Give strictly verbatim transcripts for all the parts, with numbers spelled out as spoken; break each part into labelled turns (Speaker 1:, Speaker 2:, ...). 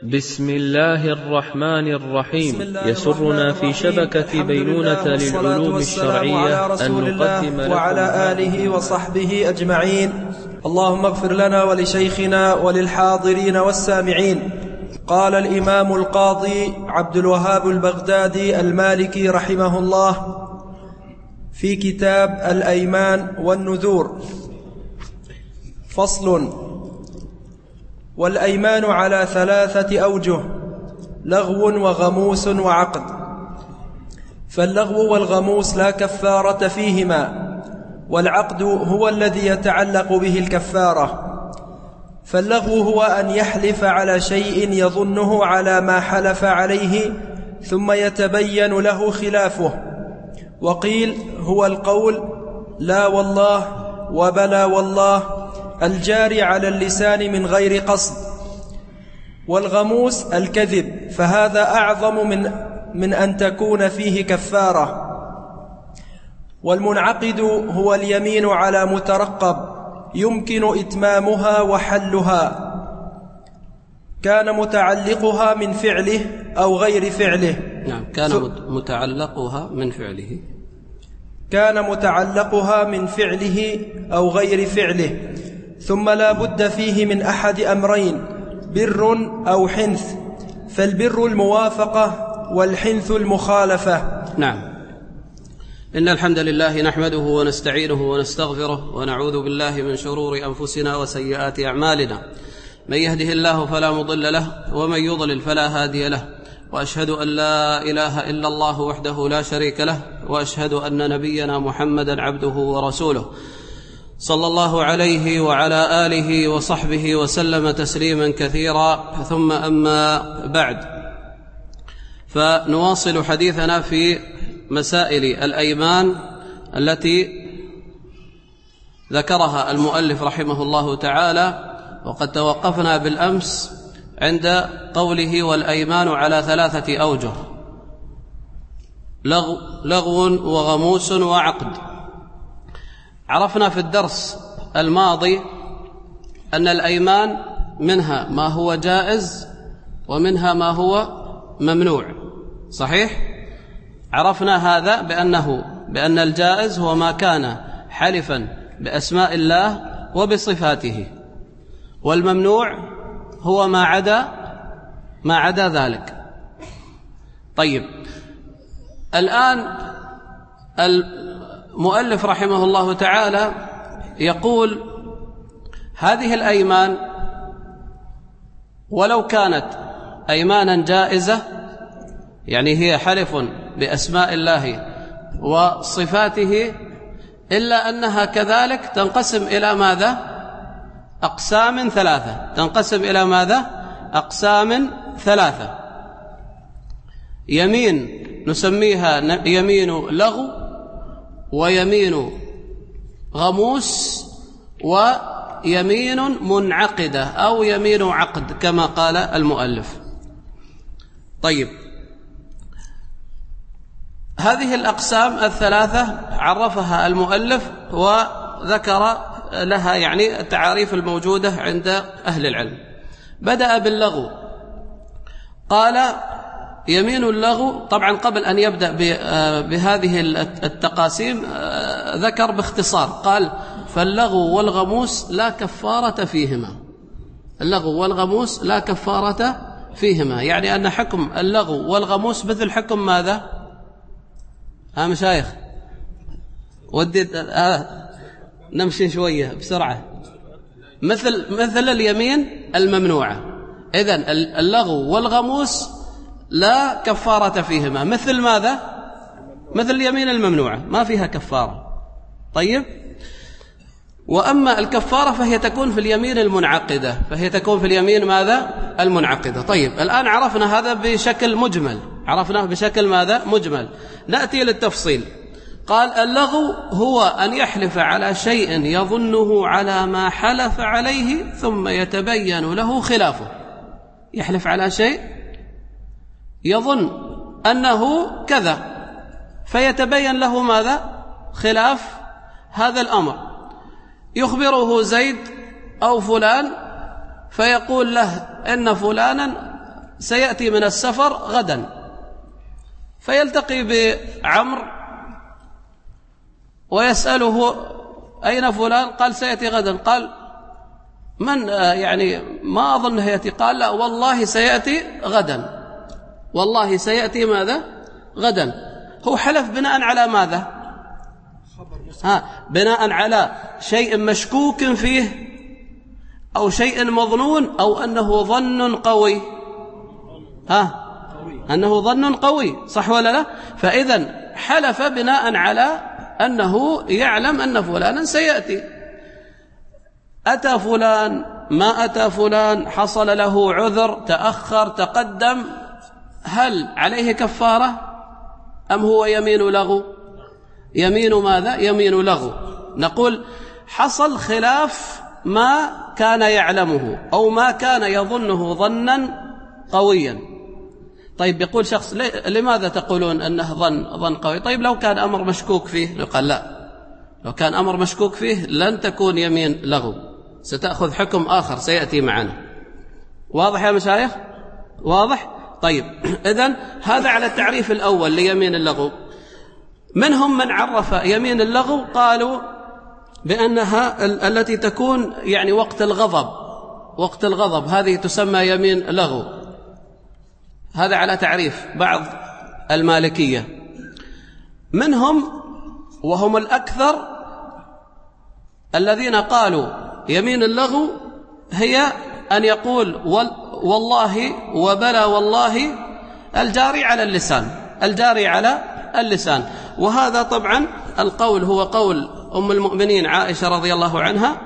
Speaker 1: بسم الله الرحمن الرحيم. يسرنا في شبكة بينونة للعلوم الشرعية أن نقدم لكم
Speaker 2: وعلى آله وصحبه أجمعين. اللهم اغفر لنا ولشيخنا وللحاضرين والسامعين. قال الإمام القاضي عبد الوهاب البغدادي المالكي رحمه الله في كتاب الأيمان والنذور: فصل: والأيمان على ثلاثة أوجه: لغو وغموس وعقد. فاللغو والغموس لا كفارة فيهما، والعقد هو الذي يتعلق به الكفارة. فاللغو هو أن يحلف على شيء يظنه على ما حلف عليه ثم يتبين له خلافه. وقيل هو القول لا والله وبلا والله الجاري على اللسان من غير قصد. والغموس الكذب، فهذا أعظم من, من أن تكون فيه كفارة. والمنعقد هو اليمين على مترقب يمكن إتمامها وحلها، كان متعلقها من فعله أو غير فعله.
Speaker 3: نعم، كان متعلقها من فعله
Speaker 2: كان متعلقها من فعله أو غير فعله. ثم لا بد فيه من أحد أمرين: بر أو حنث. فالبر الموافقة والحنث المخالفة.
Speaker 3: نعم. إن الحمد لله نحمده ونستعينه ونستغفره ونعوذ بالله من شرور أنفسنا وسيئات أعمالنا. من يهده الله فلا مضل له ومن يضلل فلا هادي له، وأشهد أن لا إله إلا الله وحده لا شريك له، وأشهد أن نبينا محمدا عبده ورسوله صلى الله عليه وعلى آله وصحبه وسلم تسليما كثيرا. ثم أما بعد، فنواصل حديثنا في مسائل الأيمان التي ذكرها المؤلف رحمه الله تعالى. وقد توقفنا بالأمس عند قوله: والأيمان على ثلاثة أوجه: لغو, لغو وغموس وعقد. عرفنا في الدرس الماضي أن الأيمان منها ما هو جائز ومنها ما هو ممنوع، صحيح؟ عرفنا هذا بأنه بأن الجائز هو ما كان حلفا بأسماء الله وبصفاته، والممنوع هو ما عدا ما عدا ذلك. طيب، الآن المؤلف رحمه الله تعالى يقول: هذه الأيمان ولو كانت أيمانا جائزة، يعني هي حلف بأسماء الله وصفاته، إلا أنها كذلك تنقسم إلى ماذا؟ أقسام ثلاثة. تنقسم إلى ماذا؟ أقسام ثلاثة. يمين نسميها يمين لغو، ويمين غموس، ويمين منعقدة أو يمين عقد كما قال المؤلف. طيب، هذه الأقسام الثلاثة عرفها المؤلف وذكر لها يعني التعاريف الموجودة عند أهل العلم. بدأ باللغو، قال: يمين اللغو. طبعا قبل أن يبدأ بهذه التقاسيم ذكر باختصار، قال: فاللغو والغموس لا كفارة فيهما. اللغو والغموس لا كفارة فيهما، يعني أن حكم اللغو والغموس مثل حكم ماذا؟ ها مشايخ، ودي آه نمشي شوية بسرعة. مثل مثل اليمين الممنوعة. إذن اللغو والغموس لا كفارة فيهما، مثل ماذا؟ مثل اليمين الممنوعة، ما فيها كفارة. طيب، وأما الكفارة فهي تكون في اليمين المنعقدة، فهي تكون في اليمين ماذا؟ المنعقدة. طيب، الآن عرفنا هذا بشكل مجمل، عرفناه بشكل ماذا؟ مجمل. نأتي للتفصيل. قال: اللغو هو أن يحلف على شيء يظنه على ما حلف عليه ثم يتبين له خلافه. يحلف على شيء يظن أنه كذا، فيتبين له ماذا؟ خلاف هذا الأمر. يخبره زيد أو فلان فيقول له إن فلانا سيأتي من السفر غدا، فيلتقي بعمر ويسأله أين فلان؟ قال سيأتي غدا. قال من يعني ما أظنه يأتي؟ قال لا والله سيأتي غدا، والله سيأتي ماذا؟ غدا. هو حلف بناء على ماذا؟ ها بناء على شيء مشكوك فيه أو شيء مظنون أو أنه ظن قوي؟ ها أنه ظن قوي، صح ولا لا؟ فإذا حلف بناء على أنه يعلم أن فلانا سيأتي. أتى فلان ما أتى فلان، حصل له عذر، تأخر، تقدم، هل عليه كفارة أم هو يمين لغو؟ يمين ماذا؟ يمين لغو. نقول حصل خلاف ما كان يعلمه أو ما كان يظنه ظنا قويا. طيب يقول شخص لماذا تقولون أنه ظن ظن قوي؟ طيب لو كان أمر مشكوك فيه، قال لا، لو كان أمر مشكوك فيه لن تكون يمين لغو، ستأخذ حكم آخر سيأتي معنا. واضح يا مشايخ؟ واضح؟ طيب إذن هذا على التعريف الأول ليمين اللغو. منهم من عرف يمين اللغو قالوا بأنها التي تكون يعني وقت الغضب، وقت الغضب هذه تسمى يمين لغو. هذا على تعريف بعض المالكية. منهم وهم الأكثر الذين قالوا يمين اللغو هي أن يقول والله وبلى والله الجاري على اللسان، الجاري على اللسان. وهذا طبعا القول هو قول أم المؤمنين عائشة رضي الله عنها،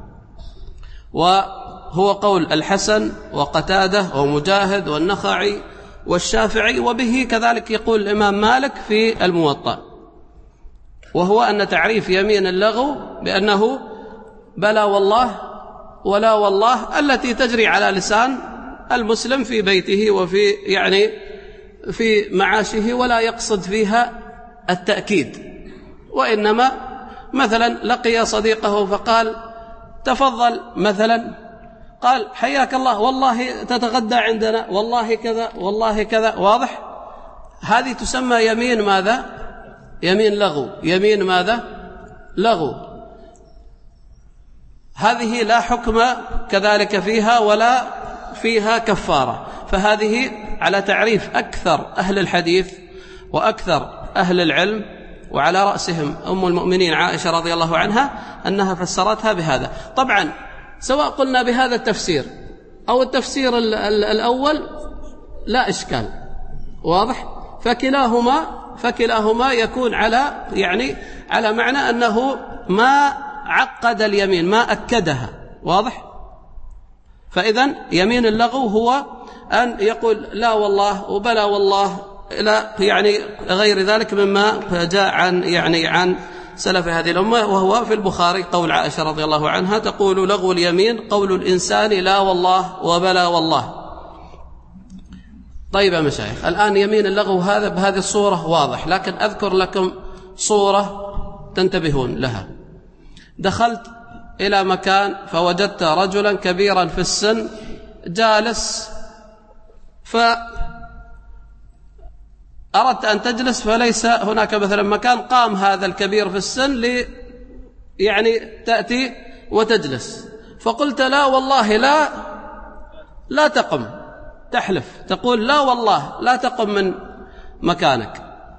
Speaker 3: وهو قول الحسن وقتادة ومجاهد والنخعي والشافعي، وبه كذلك يقول الإمام مالك في الموطأ، وهو أن تعريف يمين اللغو بأنه بلى والله ولا والله التي تجري على لسان المسلم في بيته وفي يعني في معاشه، ولا يقصد فيها التأكيد، وإنما مثلا لقي صديقه فقال تفضل مثلا، قال حياك الله، والله تتغدى عندنا، والله كذا والله كذا. واضح؟ هذه تسمى يمين ماذا؟ يمين لغو. يمين ماذا؟ لغو. هذه لا حكم كذلك فيها ولا فيها كفارة. فهذه على تعريف أكثر أهل الحديث وأكثر أهل العلم، وعلى رأسهم أم المؤمنين عائشة رضي الله عنها، أنها فسرتها بهذا. طبعا سواء قلنا بهذا التفسير أو التفسير الأول لا إشكال. واضح؟ فكلاهما فكلاهما يكون على يعني على معنى أنه ما عقد اليمين، ما أكدها. واضح؟ فإذن يمين اللغو هو أن يقول لا والله وبلا والله، لا يعني غير ذلك مما جاء عن يعني عن سلف هذه الأمة. وهو في البخاري قول عائشة رضي الله عنها تقول لغو اليمين قول الإنسان لا والله وبلا والله. طيب يا مشايخ، الآن يمين اللغو هذا بهذه الصورة واضح، لكن أذكر لكم صورة تنتبهون لها. دخلت إلى مكان فوجدت رجلا كبيرا في السن جالس، فأردت أن تجلس فليس هناك مثلا مكان، قام هذا الكبير في السن لي يعني تأتي وتجلس، فقلت لا والله لا لا تقم، تحلف تقول لا والله لا تقم من مكانك.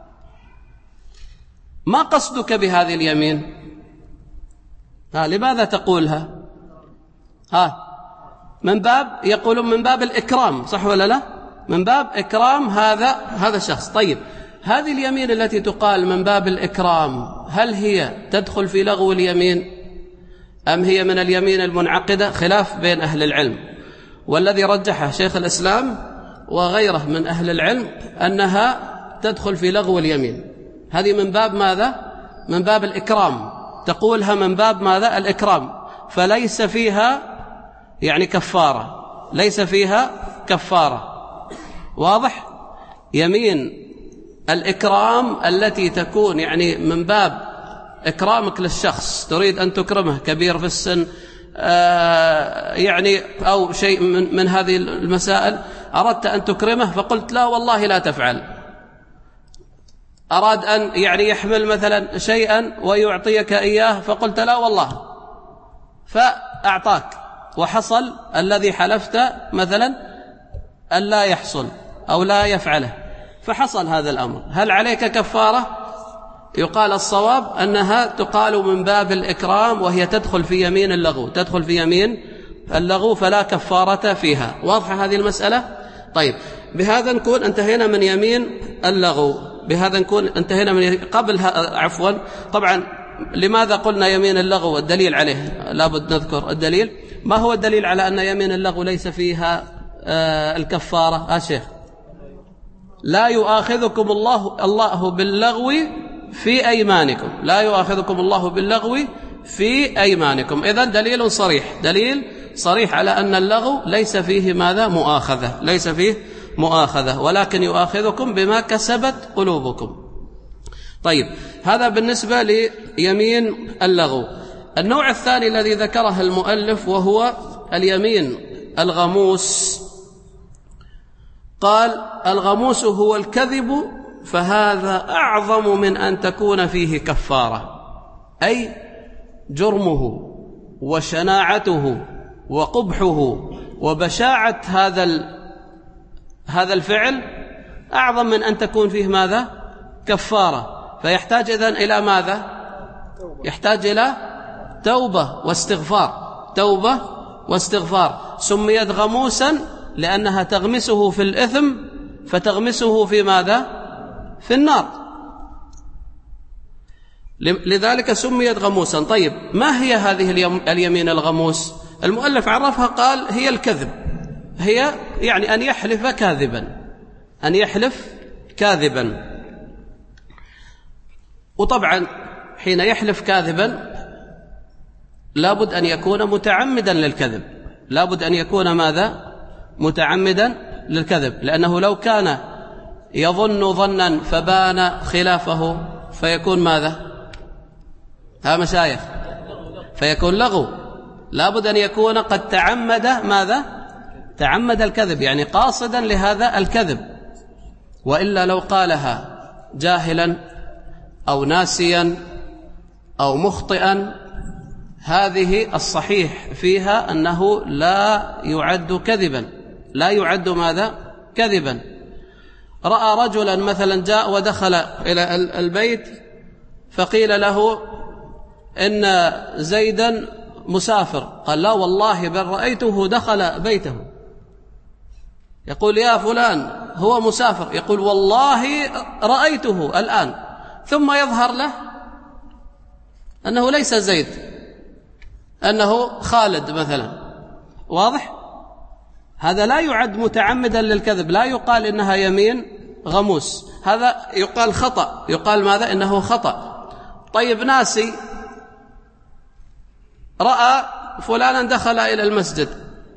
Speaker 3: ما قصدك بهذه اليمين؟ ها لماذا تقولها؟ ها من باب يقولون من باب الإكرام، صح ولا لا؟ من باب إكرام هذا هذا الشخص. طيب هذه اليمين التي تقال من باب الإكرام هل هي تدخل في لغو اليمين أم هي من اليمين المنعقدة؟ خلاف بين أهل العلم، والذي رجحه شيخ الإسلام وغيره من أهل العلم أنها تدخل في لغو اليمين. هذه من باب ماذا؟ من باب الإكرام، تقولها من باب ماذا؟ الإكرام، فليس فيها يعني كفارة، ليس فيها كفارة. واضح؟ يمين الإكرام التي تكون يعني من باب إكرامك للشخص، تريد أن تكرمه، كبير في السن آه يعني أو شيء من, من هذه المسائل، أردت أن تكرمه فقلت لا والله لا تفعل. أراد أن يعني يحمل مثلا شيئا ويعطيك إياه فقلت لا والله، فأعطاك وحصل الذي حلفت مثلا أن لا يحصل أو لا يفعله، فحصل هذا الأمر، هل عليك كفارة؟ يقال الصواب أنها تقال من باب الإكرام، وهي تدخل في يمين اللغو، تدخل في يمين اللغو فلا كفارة فيها. واضحة هذه المسألة؟ طيب، بهذا نكون انتهينا من يمين اللغو، بهذا نكون انتهينا من قبل عفوا طبعا لماذا قلنا يمين اللغو؟ الدليل عليه لابد نذكر الدليل. ما هو الدليل على أن يمين اللغو ليس فيها آه الكفارة؟ آه شيخ، لا يؤاخذكم الله الله باللغو في أيمانكم، لا يؤاخذكم الله باللغو في أيمانكم. إذن دليل صريح، دليل صريح على أن اللغو ليس فيه ماذا؟ مؤاخذة، ليس فيه مؤاخذة، ولكن يؤاخذكم بما كسبت قلوبكم. طيب، هذا بالنسبة ليمين اللغو. النوع الثاني الذي ذكره المؤلف وهو اليمين الغموس. قال الغموس هو الكذب، فهذا أعظم من أن تكون فيه كفارة، أي جرمه وشناعته وقبحه وبشاعة هذا هذا الفعل أعظم من أن تكون فيه ماذا؟ كفارة. فيحتاج إذن إلى ماذا؟ يحتاج إلى توبة واستغفار، توبة واستغفار. سميت غموسا لأنها تغمسه في الإثم، فتغمسه في ماذا؟ في النار، لذلك سميت غموسا. طيب، ما هي هذه اليمين الغموس؟ المؤلف عرفها قال هي الكذب، هي يعني أن يحلف كاذبا، أن يحلف كاذبا. وطبعا حين يحلف كاذبا لابد أن يكون متعمدا للكذب، لابد أن يكون ماذا؟ متعمدا للكذب، لأنه لو كان يظن ظنا فبان خلافه فيكون ماذا؟ ها مشايخ، فيكون لغو. لابد أن يكون قد تعمد ماذا؟ تعمد الكذب، يعني قاصدا لهذا الكذب، وإلا لو قالها جاهلا أو ناسيا أو مخطئا هذه الصحيح فيها أنه لا يعد كذبا، لا يعد ماذا؟ كذبا. رأى رجلا مثلا جاء ودخل إلى البيت فقيل له إن زيدا مسافر، قال لا والله بل رأيته دخل بيته. يقول يا فلان هو مسافر، يقول والله رأيته الآن، ثم يظهر له أنه ليس زيد، أنه خالد مثلا. واضح؟ هذا لا يعد متعمدا للكذب، لا يقال إنها يمين غموس، هذا يقال خطأ، يقال ماذا؟ إنه خطأ. طيب، ناسي، رأى فلانا دخل إلى المسجد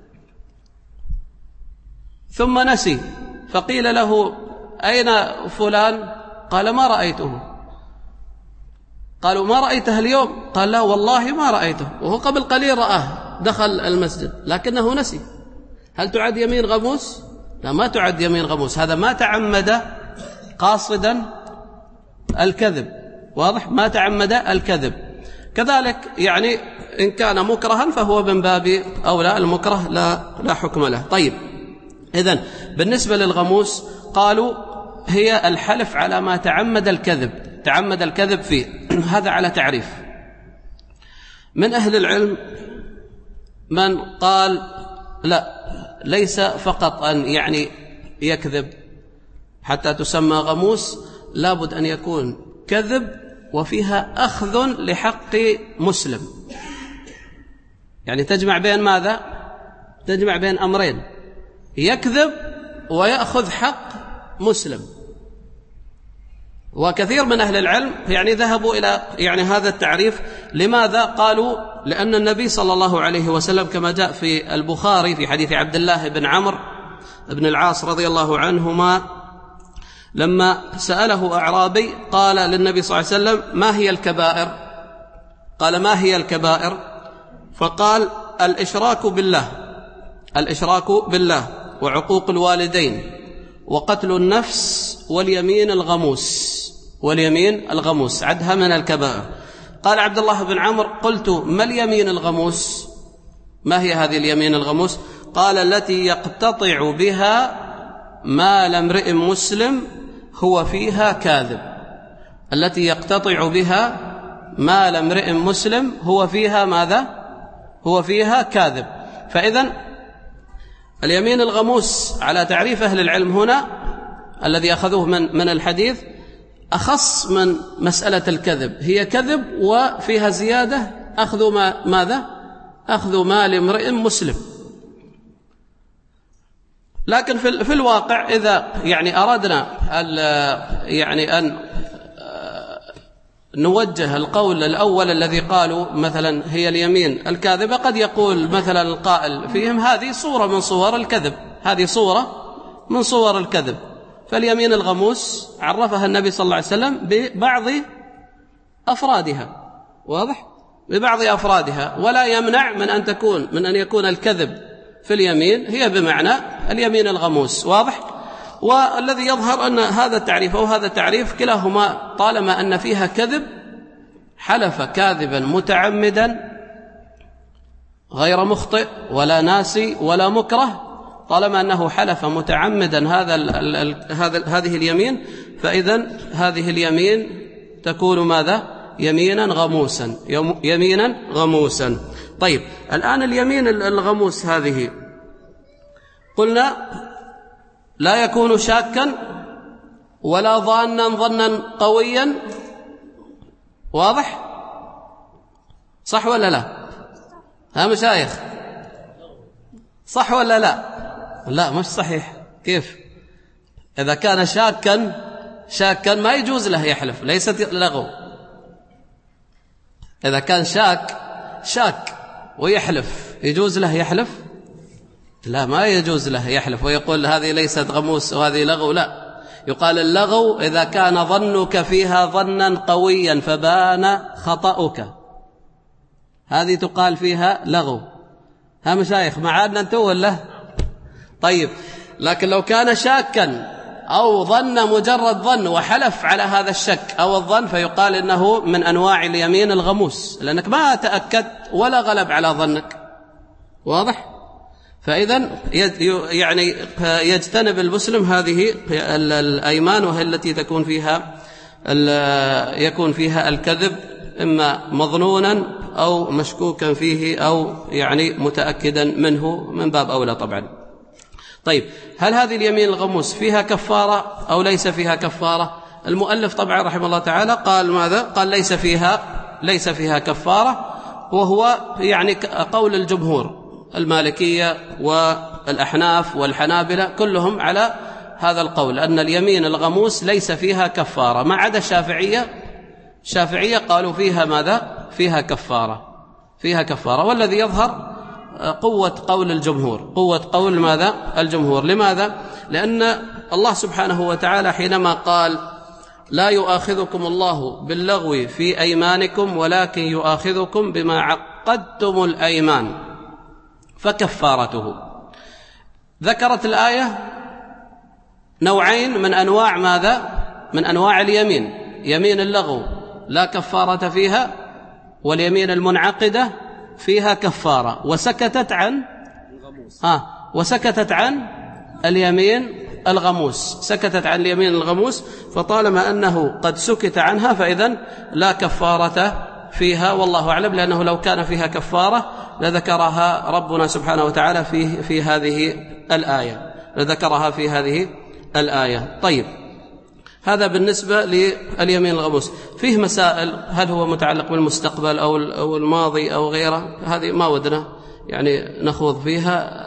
Speaker 3: ثم نسي، فقيل له أين فلان؟ قال ما رأيته. قالوا ما رأيته اليوم؟ قال لا والله ما رأيته، وهو قبل قليل رآه دخل المسجد لكنه نسي. هل تعد يمين غموس؟ لا، ما تعد يمين غموس، هذا ما تعمد قاصدا الكذب. واضح؟ ما تعمد الكذب. كذلك يعني إن كان مكرها فهو من باب أولى، المكره لا لا حكم له. طيب، إذن بالنسبة للغموس قالوا هي الحلف على ما تعمد الكذب، تعمد الكذب فيه. هذا على تعريف. من أهل العلم من قال لا، ليس فقط أن يعني يكذب حتى تسمى غموس، لابد أن يكون كذب وفيها أخذ لحق مسلم، يعني تجمع بين ماذا؟ تجمع بين أمرين، يكذب ويأخذ حق مسلم. وكثير من أهل العلم يعني ذهبوا إلى يعني هذا التعريف. لماذا؟ قالوا لأن النبي صلى الله عليه وسلم كما جاء في البخاري في حديث عبد الله بن عمرو بن العاص رضي الله عنهما لما سأله أعرابي قال للنبي صلى الله عليه وسلم ما هي الكبائر؟ قال ما هي الكبائر؟ فقال الإشراك بالله، الإشراك بالله وعقوق الوالدين وقتل النفس واليمين الغموس واليمين الغموس عدها من الكبائر. قال عبد الله بن عمرو: قلت: ما اليمين الغموس؟ ما هي هذه اليمين الغموس؟ قال: التي يقتطع بها مال امرئ مسلم هو فيها كاذب. التي يقتطع بها مال امرئ مسلم هو فيها ماذا؟ هو فيها كاذب. فإذن اليمين الغموس على تعريف أهل العلم هنا الذي أخذوه من من الحديث أخص من مسألة الكذب، هي كذب وفيها زيادة أخذ ما ماذا؟ أخذ مال امرئ مسلم. لكن في في الواقع إذا يعني أردنا يعني أن نوجه القول الأول الذي قالوا مثلا هي اليمين الكاذبة، قد يقول مثلا القائل فيهم: هذه صورة من صور الكذب، هذه صورة من صور الكذب. فاليمين الغموس عرفها النبي صلى الله عليه وسلم ببعض أفرادها، واضح؟ ببعض أفرادها، ولا يمنع من أن تكون من أن يكون الكذب في اليمين هي بمعنى اليمين الغموس، واضح؟ والذي يظهر أن هذا التعريف أو هذا التعريف كلاهما طالما أن فيها كذب، حلف كاذبا متعمدا غير مخطئ ولا ناسي ولا مكره، طالما أنه حلف متعمدا هذا ال ال هذا هذه اليمين، فإذن هذه اليمين تكون ماذا؟ يمينا غموسا، يمينا غموسا. طيب، الآن اليمين الغموس هذه قلنا لا يكون شاكا ولا ظانا ظنا قويا، واضح؟ صح ولا لا؟ ها مشايخ، صح ولا لا؟ لا مش صحيح. كيف؟ إذا كان شاكا شاكا ما يجوز له يحلف، ليست لغو. إذا كان شاك شاك ويحلف يجوز له يحلف؟ لا، ما يجوز له يحلف ويقول هذه ليست غموس وهذه لغو. لا، يقال اللغو إذا كان ظنك فيها ظنا قويا فبان خطأك، هذه تقال فيها لغو. ها مشايخ معادنا أنتم ولا؟ طيب، لكن لو كان شاكا أو ظن مجرد ظن وحلف على هذا الشك أو الظن فيقال إنه من أنواع اليمين الغموس، لأنك ما تأكدت ولا غلب على ظنك، واضح؟ فإذا يعني يجتنب المسلم هذه الأيمان، وهي التي تكون فيها يكون فيها الكذب إما مظنونا أو مشكوكا فيه أو يعني متأكدا منه من باب أولى طبعا. طيب، هل هذه اليمين الغموس فيها كفارة أو ليس فيها كفارة؟ المؤلف طبعا رحمه الله تعالى قال ماذا؟ قال ليس فيها ليس فيها كفارة، وهو يعني قول الجمهور المالكية والأحناف والحنابلة كلهم على هذا القول، أن اليمين الغموس ليس فيها كفارة، ما عدا الشافعية. الشافعية قالوا فيها ماذا؟ فيها كفارة، فيها كفارة. والذي يظهر قوة قول الجمهور، قوة قول ماذا؟ الجمهور. لماذا؟ لأن الله سبحانه وتعالى حينما قال لا يؤاخذكم الله باللغو في أيمانكم ولكن يؤاخذكم بما عقدتم الأيمان فكفارته، ذكرت الآية نوعين من أنواع ماذا؟ من أنواع اليمين: يمين اللغو لا كفارة فيها، واليمين المنعقدة فيها كفارة، وسكتت عن آه وسكتت عن اليمين الغموس، سكتت عن اليمين الغموس. فطالما أنه قد سكت عنها فإذن لا كفارة فيها، والله أعلم، لأنه لو كان فيها كفارة لذكرها ربنا سبحانه وتعالى في في هذه الآية، لذكرها في هذه الآية. طيب، هذا بالنسبة لليمين الغموس. فيه مسائل، هل هو متعلق بالمستقبل أو الماضي أو غيره؟ هذه ما ودنا يعني نخوض فيها،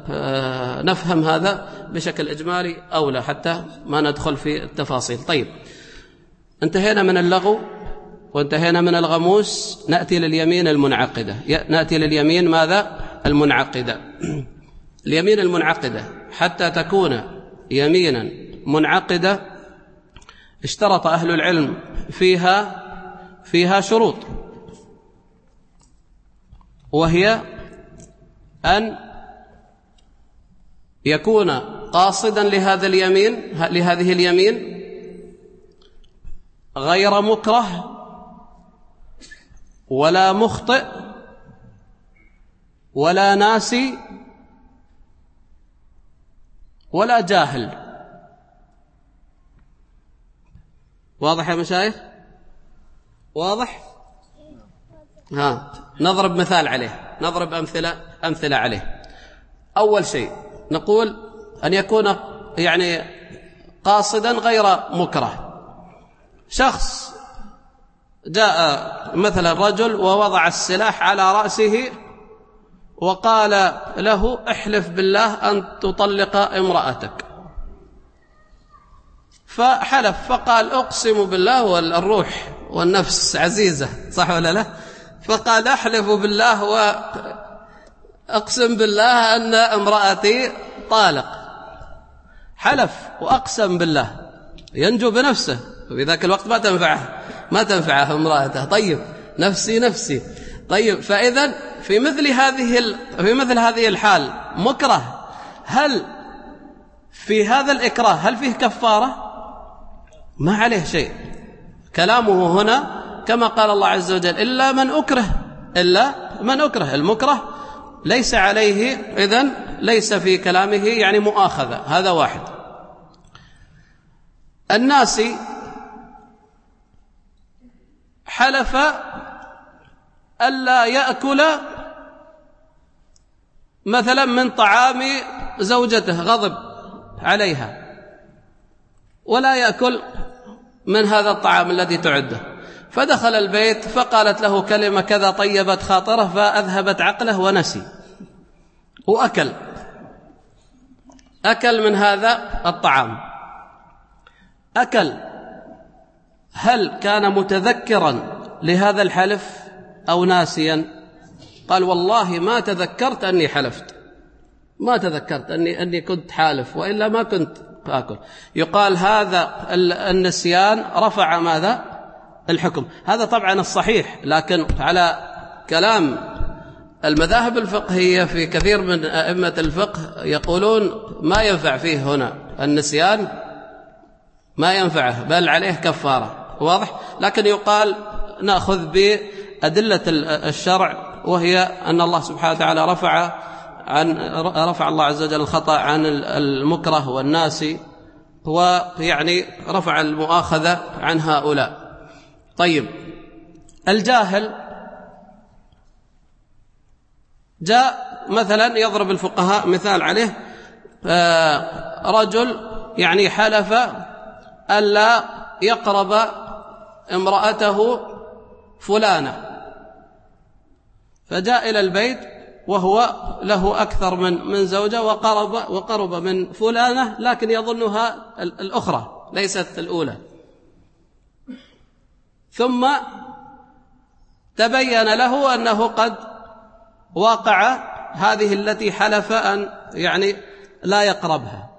Speaker 3: نفهم هذا بشكل إجمالي أو لا، حتى ما ندخل في التفاصيل. طيب، انتهينا من اللغو وانتهينا من الغموس، نأتي لليمين المنعقدة. نأتي لليمين ماذا؟ المنعقدة. اليمين المنعقدة حتى تكون يمينا منعقدة اشترط أهل العلم فيها فيها شروط، وهي أن يكون قاصدا لهذا اليمين لهذه اليمين غير مكره ولا مخطئ ولا ناسي ولا جاهل. واضح يا مشايخ؟ واضح؟ ها نضرب مثال عليه، نضرب أمثلة أمثلة عليه. أول شيء نقول أن يكون يعني قاصدا غير مكره. شخص جاء مثلا رجل ووضع السلاح على رأسه وقال له احلف بالله أن تطلق امرأتك، فحلف فقال أقسم بالله والروح والنفس عزيزة، صح ولا لا؟ فقال أحلف بالله وأقسم بالله أن امرأتي طالق. حلف وأقسم بالله ينجو بنفسه، وفي ذاك الوقت ما تنفعه ما تنفعه امرأته. طيب نفسي نفسي. طيب فإذا في مثل هذه في مثل هذه الحال مكره، هل في هذا الإكراه هل فيه كفارة؟ ما عليه شيء. كلامه هنا كما قال الله عز وجل إلا من أكره، إلا من أكره. المكره ليس عليه، إذن ليس في كلامه يعني مؤاخذة. هذا واحد. الناسي حلف ألا يأكل مثلا من طعام زوجته، غضب عليها ولا يأكل من هذا الطعام الذي تعده، فدخل البيت فقالت له كلمة كذا طيبت خاطره فأذهبت عقله ونسي وأكل أكل من هذا الطعام. أكل، هل كان متذكرا لهذا الحلف أو ناسيا؟ قال والله ما تذكرت أني حلفت، ما تذكرت أني, أني كنت حالف وإلا ما كنت أكل. يقال هذا النسيان رفع ماذا؟ الحكم. هذا طبعا الصحيح، لكن على كلام المذاهب الفقهية في كثير من أئمة الفقه يقولون ما ينفع فيه هنا النسيان، ما ينفعه بل عليه كفارة. واضح؟ لكن يقال نأخذ بأدلة الشرع، وهي أن الله سبحانه وتعالى رفع عن رفع الله عز وجل الخطأ عن المكره والناسي، ويعني رفع المؤاخذة عن هؤلاء. طيب الجاهل جاء مثلا يضرب الفقهاء مثال عليه، رجل يعني حلف ألا يقرب امرأته فلانة، فجاء إلى البيت وهو له أكثر من من زوجة وقرب وقرب من فلانة، لكن يظنها الأخرى ليست الأولى، ثم تبين له أنه قد وقع هذه التي حلف أن يعني لا يقربها.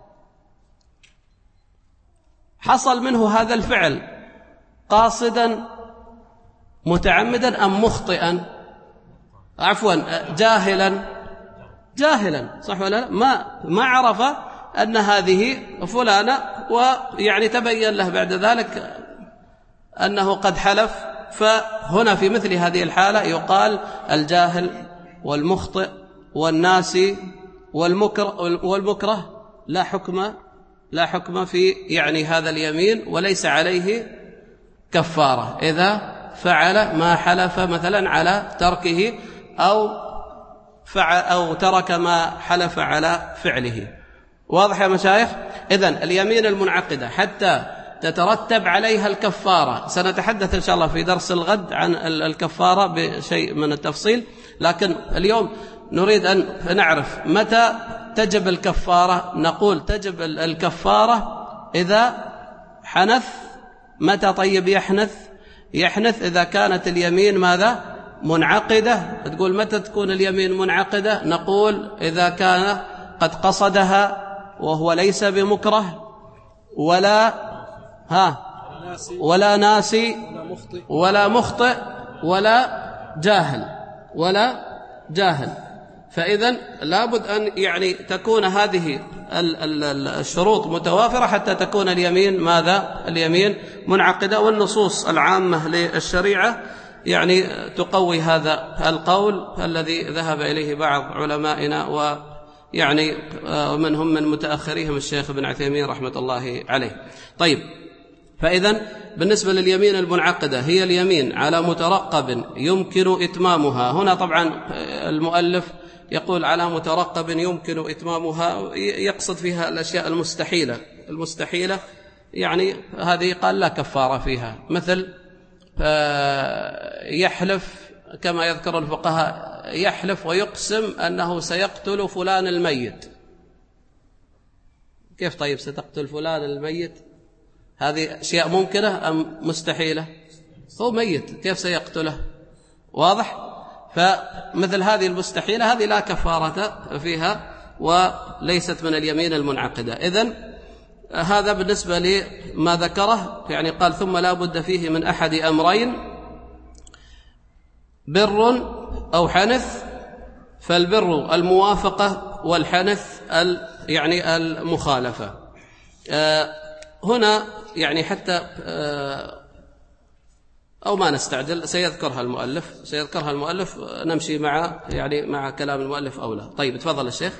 Speaker 3: حصل منه هذا الفعل قاصدا متعمدا أم مخطئا؟ عفوا جاهلا جاهلا صح ولا لا؟ ما ما عرف أن هذه فلانة، ويعني تبين له بعد ذلك أنه قد حلف. فهنا في مثل هذه الحالة يقال الجاهل والمخطئ والناسي والمكره, والمكره لا حكم لا حكم في يعني هذا اليمين، وليس عليه كفارة إذا فعل ما حلف مثلا على تركه أو فعل أو ترك ما حلف على فعله. واضح يا مشايخ؟ إذن اليمين المنعقدة حتى تترتب عليها الكفارة، سنتحدث إن شاء الله في درس الغد عن الكفارة بشيء من التفصيل، لكن اليوم نريد أن نعرف متى تجب الكفارة. نقول تجب الكفارة إذا حنث. متى طيب يحنث؟ يحنث إذا كانت اليمين ماذا؟ منعقدة. تقول متى تكون اليمين منعقدة؟ نقول إذا كان قد قصدها وهو ليس بمكره ولا ها ولا ناسي ولا مخطئ ولا جاهل ولا جاهل. فإذا لابد أن يعني تكون هذه الشروط متوافرة حتى تكون اليمين ماذا؟ اليمين منعقدة. والنصوص العامة للشريعة يعني تقوي هذا القول الذي ذهب إليه بعض علمائنا، ويعني ومنهم من متأخريهم الشيخ ابن عثيمين رحمة الله عليه. طيب، فإذا بالنسبة لليمين المنعقدة هي اليمين على مترقب يمكن إتمامها. هنا طبعا المؤلف يقول على مترقب يمكن إتمامها، يقصد فيها الأشياء المستحيلة. المستحيلة يعني هذه قال لا كفارة فيها، مثل يحلف كما يذكر الفقهاء، يحلف ويقسم أنه سيقتل فلان الميت. كيف طيب ستقتل فلان الميت؟ هذه أشياء ممكنة أم مستحيلة؟ هو ميت كيف سيقتله؟ واضح؟ فمثل هذه المستحيلة هذه لا كفارة فيها وليست من اليمين المنعقدة. إذن هذا بالنسبة لما ذكره، يعني قال ثم لا بد فيه من أحد أمرين، بر أو حنث، فالبر الموافقة والحنث يعني المخالفة. هنا يعني حتى أو ما نستعجل سيذكرها المؤلف سيذكرها المؤلف نمشي مع يعني مع كلام المؤلف أولى. طيب تفضل الشيخ.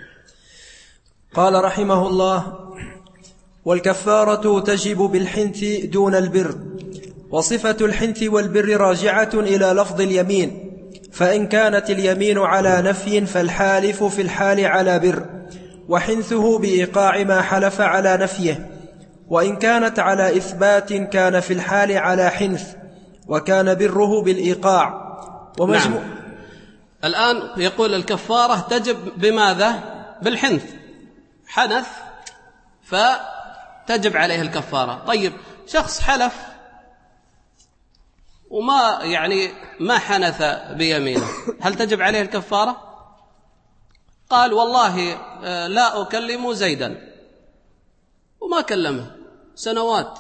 Speaker 2: قال رحمه الله: والكفارة تجب بالحنث دون البر، وصفة الحنث والبر راجعة إلى لفظ اليمين، فإن كانت اليمين على نفي فالحالف في الحال على بر، وحنثه بإيقاع ما حلف على نفيه، وإن كانت على إثبات كان في الحال على حنث، وكان بره بالإيقاع. ومجموع
Speaker 3: نعم. الآن يقول الكفارة تجب بماذا؟ بالحنث، حنث فتجب عليه الكفارة. طيب شخص حلف وما يعني ما حنث بيمينه، هل تجب عليه الكفارة؟ قال والله لا أكلم زيدا، وما كلمه سنوات،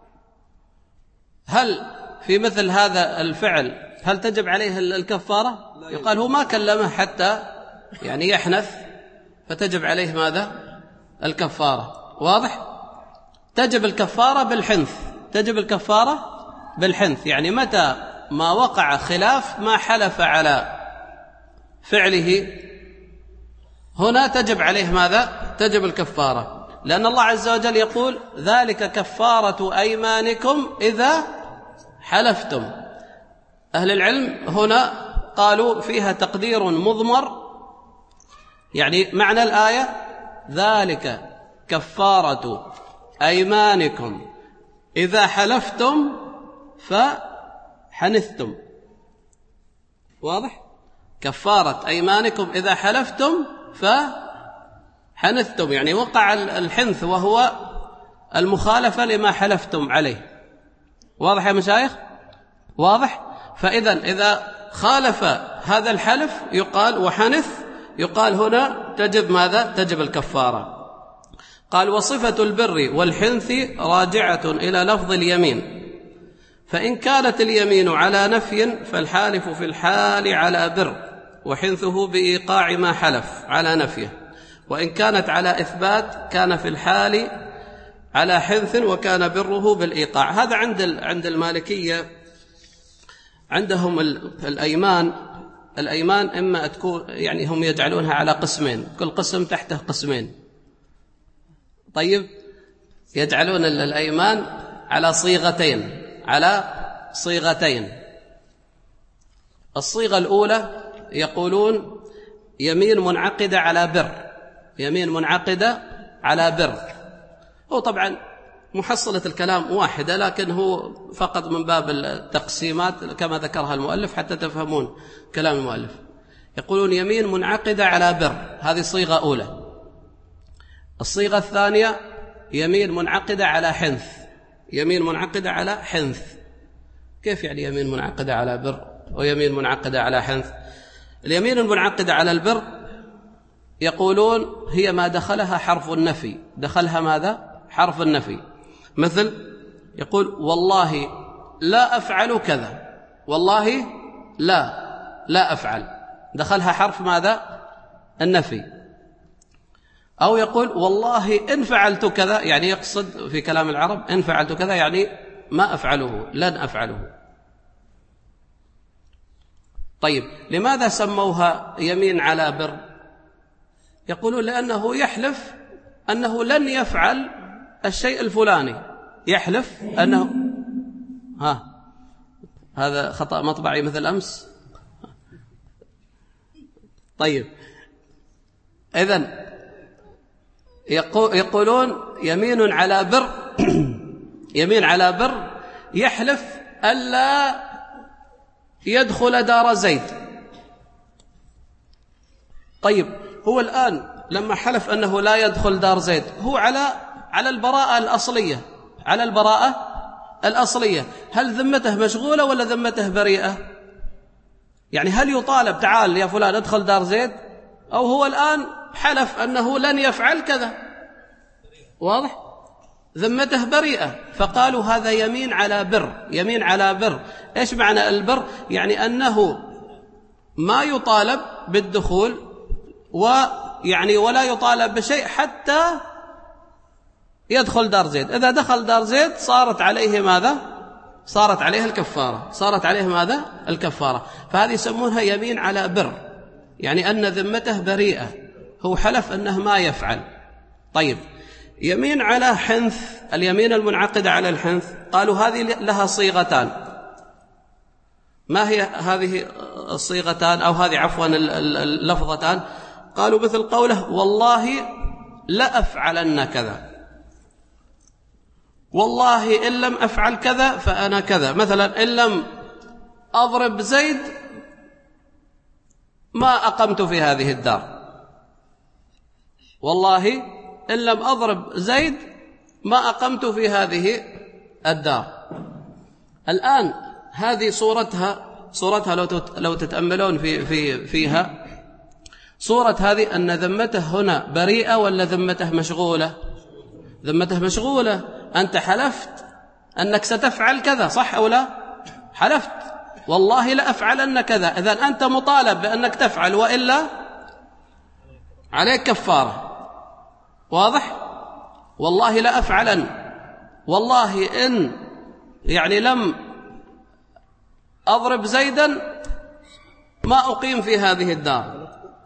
Speaker 3: هل في مثل هذا الفعل هل تجب عليه الكفارة؟ يقال هو ما كلمه حتى يعني يحنث، فتجب عليه ماذا؟ الكفارة. واضح؟ تجب الكفارة بالحنث، تجب الكفارة بالحنث، يعني متى ما وقع خلاف ما حلف على فعله هنا تجب عليه ماذا؟ تجب الكفارة، لأن الله عز وجل يقول ذلك كفارة أيمانكم إذا حلفتم. أهل العلم هنا قالوا فيها تقدير مضمر، يعني معنى الآية ذلك كفارة أيمانكم إذا حلفتم فحنثتم. واضح؟ كفارة أيمانكم إذا حلفتم فحنثتم، يعني وقع الحنث وهو المخالفة لما حلفتم عليه. واضح يا مشايخ؟ واضح؟ فإذا إذا خالف هذا الحلف يقال وحنث، يقال هنا تجب ماذا؟ تجب الكفارة. قال وصفة البر والحنث راجعة إلى لفظ اليمين، فإن كانت اليمين على نفي فالحالف في الحال على بر، وحنثه بإيقاع ما حلف على نفيه، وإن كانت على إثبات كان في الحال على حنث، وكان بره بالإيقاع. هذا عند عند المالكية عندهم الأيمان الأيمان إما تكون يعني هم يجعلونها على قسمين، كل قسم تحته قسمين. طيب يجعلون الأيمان على صيغتين على صيغتين الصيغة الأولى يقولون يمين منعقدة على بر، يمين منعقدة على بر. هو طبعا محصلة الكلام واحدة، لكن هو فقط من باب التقسيمات كما ذكرها المؤلف حتى تفهمون كلام المؤلف. يقولون يمين منعقدة على بر، هذه صيغة أولى. الصيغة الثانية يمين منعقدة على حنث، يمين منعقدة على حنث. كيف يعني يمين منعقدة على بر ويمين منعقدة على حنث؟ اليمين المنعقدة على البر يقولون هي ما دخلها حرف النفي، دخلها ماذا؟ حرف النفي. مثل يقول والله لا أفعل كذا، والله لا لا أفعل، دخلها حرف ماذا؟ النفي، أو يقول والله إن فعلت كذا، يعني يقصد في كلام العرب إن فعلت كذا يعني ما أفعله، لن أفعله. طيب لماذا سموها يمين على بر؟ يقولون لأنه يحلف أنه لن يفعل الشيء الفلاني، يحلف أنه ها هذا خطأ مطبعي مثل أمس. طيب إذن يقولون يمين على بر يمين على بر يحلف ألا يدخل دار زيد. طيب هو الآن لما حلف أنه لا يدخل دار زيد هو على على البراءة الأصلية، على البراءة الأصلية. هل ذمته مشغولة ولا ذمته بريئة؟ يعني هل يطالب تعال يا فلان ادخل دار زيد، أو هو الآن حلف أنه لن يفعل كذا؟ واضح؟ ذمته بريئة، فقالوا هذا يمين على بر. يمين على بر إيش معنى البر؟ يعني أنه ما يطالب بالدخول ويعني ولا يطالب بشيء حتى يدخل دار زيد. إذا دخل دار زيد صارت عليه ماذا؟ صارت عليه الكفارة. صارت عليه ماذا؟ الكفارة. فهذه يسمونها يمين على بر، يعني أن ذمته بريئة، هو حلف أنه ما يفعل. طيب يمين على حنث، اليمين المنعقدة على الحنث، قالوا هذه لها صيغتان. ما هي هذه الصيغتان أو هذه عفوا اللفظتان؟ قالوا مثل قوله والله لا أفعلن كذا، والله إن لم أفعل كذا فأنا كذا. مثلا إن لم أضرب زيد ما أقمت في هذه الدار، والله إن لم أضرب زيد ما أقمت في هذه الدار. الآن هذه صورتها صورتها لو لو تتأملون في في فيها صورة هذه أن ذمته هنا بريئة ولا ذمته مشغولة؟ ذمته مشغولة. أنت حلفت أنك ستفعل كذا، صح أو لا؟ حلفت والله لا أفعلن كذا، إذن أنت مطالب بأنك تفعل، وإلا عليك كفارة. واضح؟ والله لا أفعلن، والله إن يعني لم أضرب زيدا ما أقيم في هذه الدار.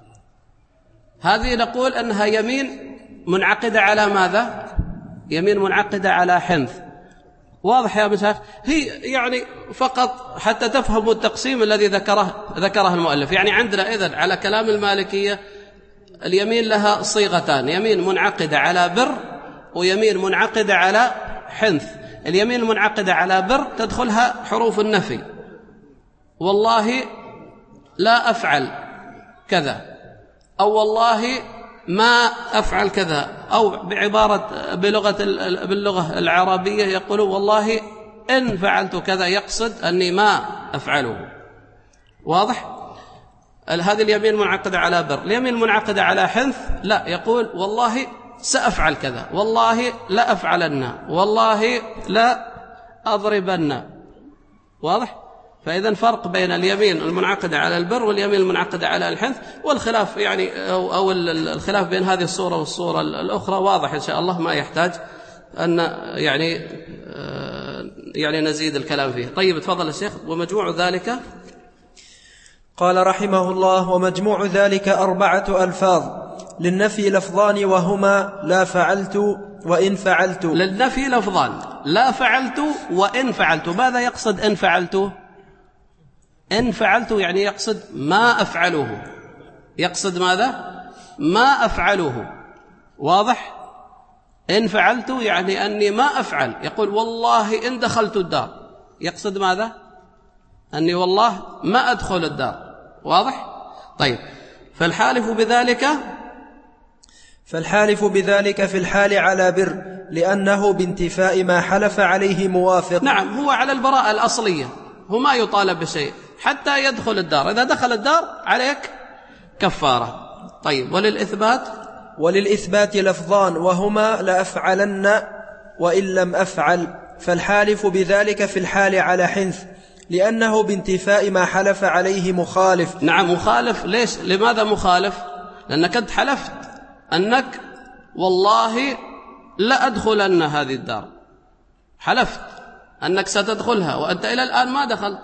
Speaker 3: هذه نقول أنها يمين منعقدة على ماذا؟ يمين منعقدة على حنث. واضح يا مشايخ؟ هي يعني فقط حتى تفهموا التقسيم الذي ذكره ذكره المؤلف. يعني عندنا إذن على كلام المالكية اليمين لها صيغتان، يمين منعقدة على بر ويمين منعقدة على حنث. اليمين المنعقدة على بر تدخلها حروف النفي، والله لا أفعل كذا، أو والله ما أفعل كذا، أو بعبارة بلغة باللغة العربية يقولون والله إن فعلت كذا، يقصد أني ما أفعله. واضح؟ هذه اليمين منعقدة على بر. اليمين منعقدة على حنث لا، يقول والله سأفعل كذا، والله لا أفعلن، والله لا أضربن. واضح؟ فإذا فرق بين اليمين المنعقدة على البر واليمين المنعقدة على الحنث. والخلاف يعني أو, أو الخلاف بين هذه الصورة والصورة الأخرى واضح إن شاء الله، ما يحتاج أن يعني يعني نزيد الكلام فيه. طيب تفضل الشيخ. ومجموع ذلك،
Speaker 2: قال رحمه الله: ومجموع ذلك أربعة ألفاظ، للنفي لفظان وهما لا فعلت وإن فعلت.
Speaker 3: للنفي لفظان، لا فعلت وإن فعلت. ماذا يقصد إن فعلت؟ إن فعلت يعني يقصد ما أفعله. يقصد ماذا؟ ما أفعله. واضح؟ إن فعلت يعني أني ما أفعل. يقول والله إن دخلت الدار، يقصد ماذا؟ أني والله ما أدخل الدار. واضح؟ طيب، فالحالف بذلك
Speaker 2: فالحالف بذلك في الحال على بر، لأنه بانتفاء ما حلف عليه موافق.
Speaker 3: نعم، هو على البراءة الأصلية، هو ما يطالب بشيء حتى يدخل الدار. إذا دخل الدار عليك كفارة. طيب، وللإثبات
Speaker 2: وللإثبات لفظان وهما لأفعلن وإن لم أفعل. فالحالف بذلك في الحال على حنث، لأنه بانتفاء ما حلف عليه مخالف.
Speaker 3: نعم، مخالف. ليش؟ لماذا مخالف؟ لأنك قد حلفت أنك والله لا أدخلن هذه الدار، حلفت أنك ستدخلها وأنت إلى الآن ما دخلت،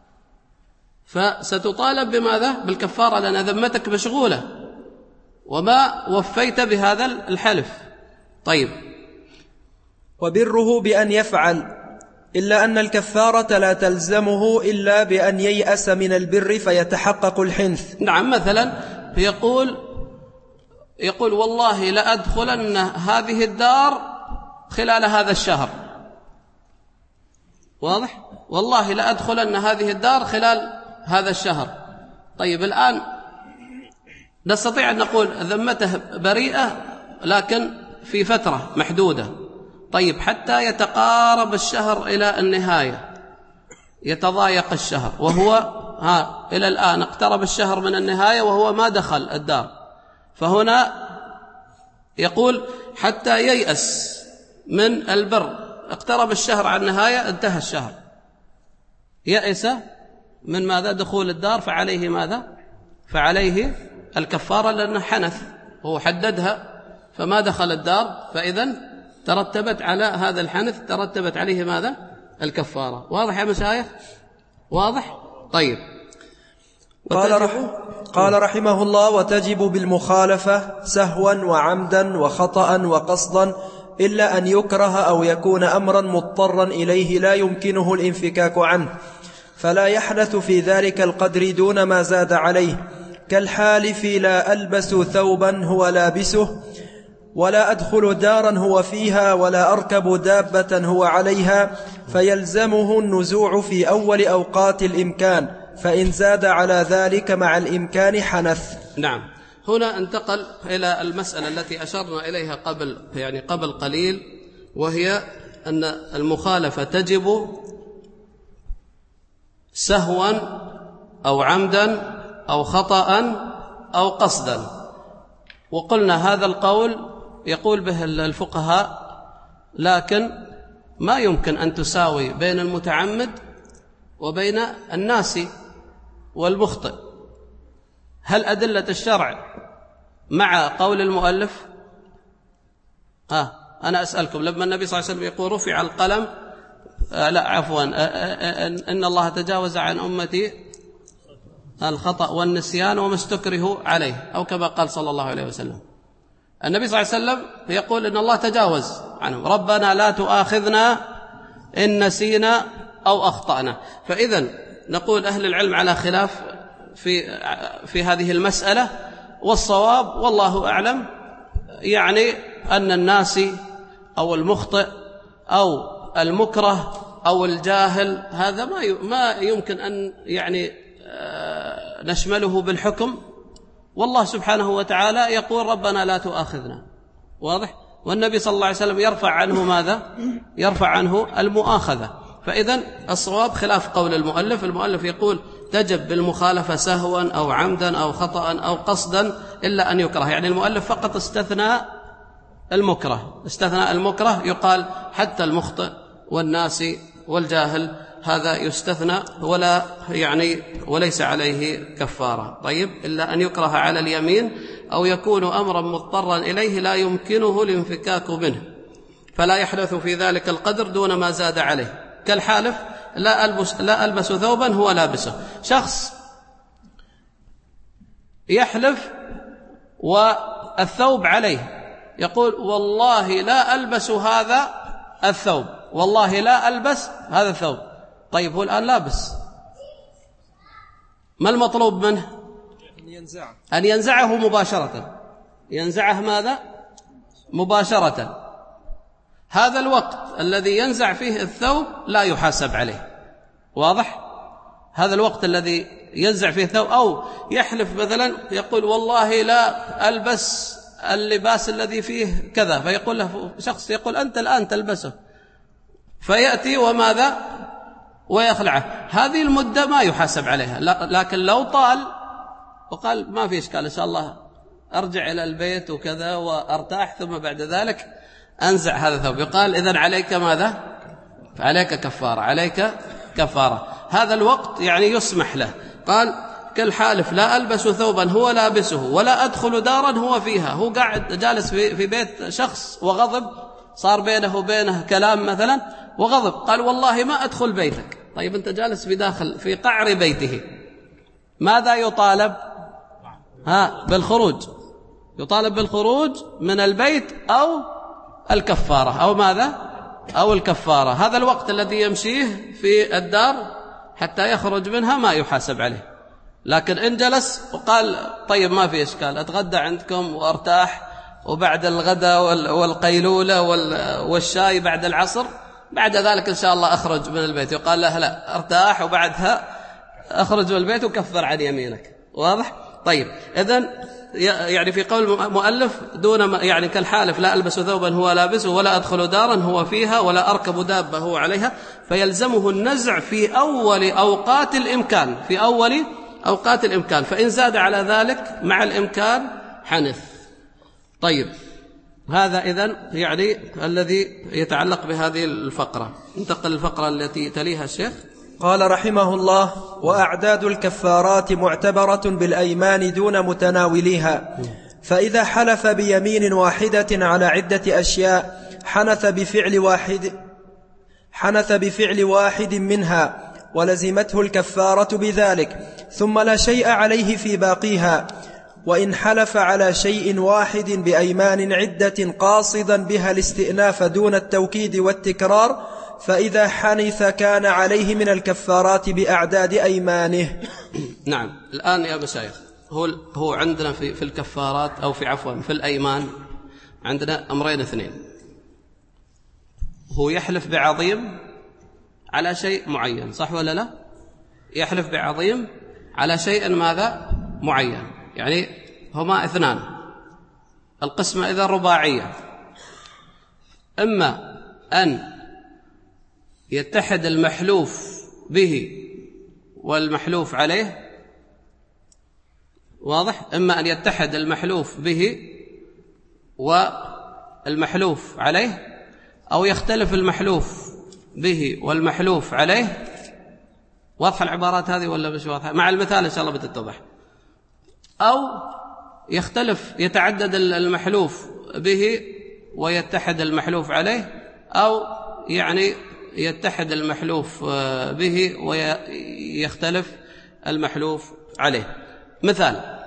Speaker 3: فستطالب بماذا؟ بالكفارة، لأن ذمتك مشغولة وما وفيت بهذا الحلف. طيب،
Speaker 2: وبره بأن يفعل، إلا أن الكفارة لا تلزمه إلا بأن ييأس من البر فيتحقق الحنث.
Speaker 3: نعم، مثلا يقول يقول والله لأدخلن هذه الدار خلال هذا الشهر، واضح؟ والله لأدخلن هذه الدار خلال هذا الشهر. طيب، الآن نستطيع أن نقول ذمته بريئة لكن في فترة محدودة. طيب، حتى يتقارب الشهر إلى النهاية، يتضايق الشهر وهو ها إلى الآن اقترب الشهر من النهاية وهو ما دخل الدار، فهنا يقول حتى ييأس من البر، اقترب الشهر عن النهاية، انتهى الشهر، يأس من ماذا؟ دخول الدار، فعليه ماذا؟ فعليه الكفارة، لأنه حنث، هو حددها فما دخل الدار، فإذن ترتبت على هذا الحنث ترتبت عليه ماذا؟ الكفارة. واضح يا مشايخ؟ واضح؟ طيب،
Speaker 2: قال, رح قال رحمه الله: وتجب بالمخالفة سهوا وعمدا وخطأ وقصدا، إلا أن يكره أو يكون أمرا مضطرا إليه لا يمكنه الانفكاك عنه، فلا يحدث في ذلك القدر دون ما زاد عليه، كالحالف لا ألبس ثوبا هو لابسه، ولا أدخل دارا هو فيها، ولا أركب دابة هو عليها، فيلزمه النزوع في أول أوقات الإمكان، فإن زاد على ذلك مع الإمكان حنث.
Speaker 3: نعم، هنا انتقل إلى المسألة التي أشرنا إليها قبل يعني قبل قليل، وهي أن المخالفة تجب سهوا أو عمدا أو خطأ أو قصدا. وقلنا هذا القول يقول به الفقهاء، لكن ما يمكن أن تساوي بين المتعمد وبين الناسي والمخطئ. هل أدلة الشرع مع قول المؤلف؟ ها أنا أسألكم، لما النبي صلى الله عليه وسلم يقول رفع القلم، آه لا عفوا آه آه إن الله تجاوز عن أمتي الخطأ والنسيان وما استكرهوا عليه، أو كما قال صلى الله عليه وسلم. النبي صلى الله عليه وسلم يقول إن الله تجاوز عنهم، ربنا لا تؤاخذنا إن نسينا أو أخطأنا. فإذن نقول أهل العلم على خلاف في في هذه المسألة، والصواب والله أعلم يعني أن الناسي أو المخطئ أو المكره أو الجاهل هذا ما ما يمكن أن يعني نشمله بالحكم، والله سبحانه وتعالى يقول ربنا لا تؤاخذنا، واضح؟ والنبي صلى الله عليه وسلم يرفع عنه ماذا؟ يرفع عنه المؤاخذة. فإذن الصواب خلاف قول المؤلف. المؤلف يقول تجب بالمخالفة سهوا أو عمدا أو خطأ أو قصدا إلا أن يكره، يعني المؤلف فقط استثنى المكره، استثنى المكره، يقال حتى المخطئ والناسي والجاهل هذا يستثنى ولا يعني وليس عليه كفارة. طيب، إلا أن يكره على اليمين أو يكون أمرا مضطرا إليه لا يمكنه الانفكاك منه، فلا يحدث في ذلك القدر دون ما زاد عليه، كالحالف لا ألبس, لا ألبس ثوبا هو لابسه. شخص يحلف والثوب عليه، يقول والله لا ألبس هذا الثوب، والله لا ألبس هذا الثوب. طيب، هو الآن لابس، ما المطلوب منه؟ أن ينزعه مباشرة، ينزعه ماذا؟ مباشرة. هذا الوقت الذي ينزع فيه الثوب لا يحاسب عليه، واضح؟ هذا الوقت الذي ينزع فيه الثوب، أو يحلف مثلا يقول والله لا ألبس اللباس الذي فيه كذا، فيقول له شخص يقول أنت الآن تلبسه، فيأتي وماذا؟ ويخلعه. هذه المدة ما يحاسب عليها، لكن لو طال وقال ما في إشكال إن شاء الله أرجع إلى البيت وكذا وأرتاح ثم بعد ذلك أنزع هذا الثوب، يقال إذن عليك ماذا؟ عليك كفارة، عليك كفارة. هذا الوقت يعني يسمح له. قال كالحالف لا ألبس ثوبا هو لابسه ولا أدخل دارا هو فيها. هو قاعد جالس في بيت شخص وغضب، صار بينه وبينه كلام مثلا وغضب، قال والله ما أدخل بيتك. طيب أنت جالس في داخل في قعر بيته، ماذا يطالب؟ ها بالخروج، يطالب بالخروج من البيت أو الكفارة، أو ماذا؟ أو الكفارة. هذا الوقت الذي يمشيه في الدار حتى يخرج منها ما يحاسب عليه. لكن إن جلس وقال طيب ما في إشكال، أتغدى عندكم وأرتاح، وبعد الغداء والقيلولة والشاي بعد العصر، بعد ذلك إن شاء الله أخرج من البيت، يقال له لا، ارتاح وبعدها أخرج من البيت وكفر عن يمينك. واضح؟ طيب إذن يعني في قول مؤلف دون يعني كالحالف لا ألبس ثوبا هو لابسه ولا أدخل دارا هو فيها ولا أركب دابة هو عليها، فيلزمه النزع في أول أوقات الإمكان، في أول أوقات الإمكان، فإن زاد على ذلك مع الإمكان حنث. طيب هذا إذن يعني الذي يتعلق بهذه الفقرة. انتقل الفقرة التي تليها الشيخ.
Speaker 2: قال رحمه الله: وأعداد الكفارات معتبرة بالأيمان دون متناوليها، فإذا حلف بيمين واحدة على عدة أشياء حنث بفعل واحد حنث بفعل واحد منها ولزمته الكفارة بذلك، ثم لا شيء عليه في باقيها. وإن حلف على شيء واحد بأيمان عدة قاصدا بها الاستئناف دون التوكيد والتكرار، فإذا حنث كان عليه من الكفارات بأعداد أيمانه.
Speaker 3: نعم. الآن يا مشايخ، هو هو عندنا في في الكفارات أو في عفوا في الأيمان عندنا أمرين اثنين. هو يحلف بعظيم على شيء معين، صح ولا لا؟ يحلف بعظيم على شيء ماذا؟ معين. يعني هما اثنان، القسمة إذا رباعية، إما أن يتحد المحلوف به والمحلوف عليه، واضح؟ إما أن يتحد المحلوف به والمحلوف عليه، أو يختلف المحلوف به والمحلوف عليه. واضح العبارات هذه ولا مش واضحة؟ مع المثال إن شاء الله بتتضح. أو يختلف، يتعدد المحلوف به ويتحد المحلوف عليه، أو يعني يتحد المحلوف به ويختلف المحلوف عليه. مثال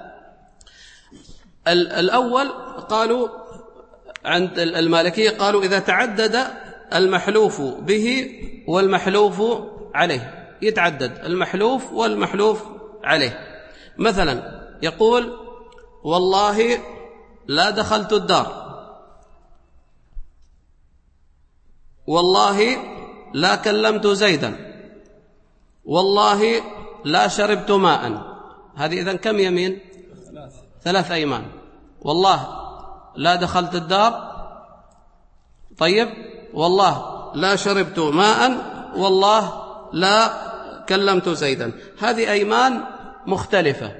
Speaker 3: الأول قالوا عند المالكية، قالوا إذا تعدد المحلوف به والمحلوف عليه، يتعدد المحلوف والمحلوف عليه. مثلا يقول والله لا دخلت الدار، والله لا كلمت زيدا، والله لا شربت ماء. هذه إذن كم يمين؟ ثلاث أيمان. والله لا دخلت الدار، طيب، والله لا شربت ماء، والله لا كلمت زيدا. هذه أيمان مختلفة.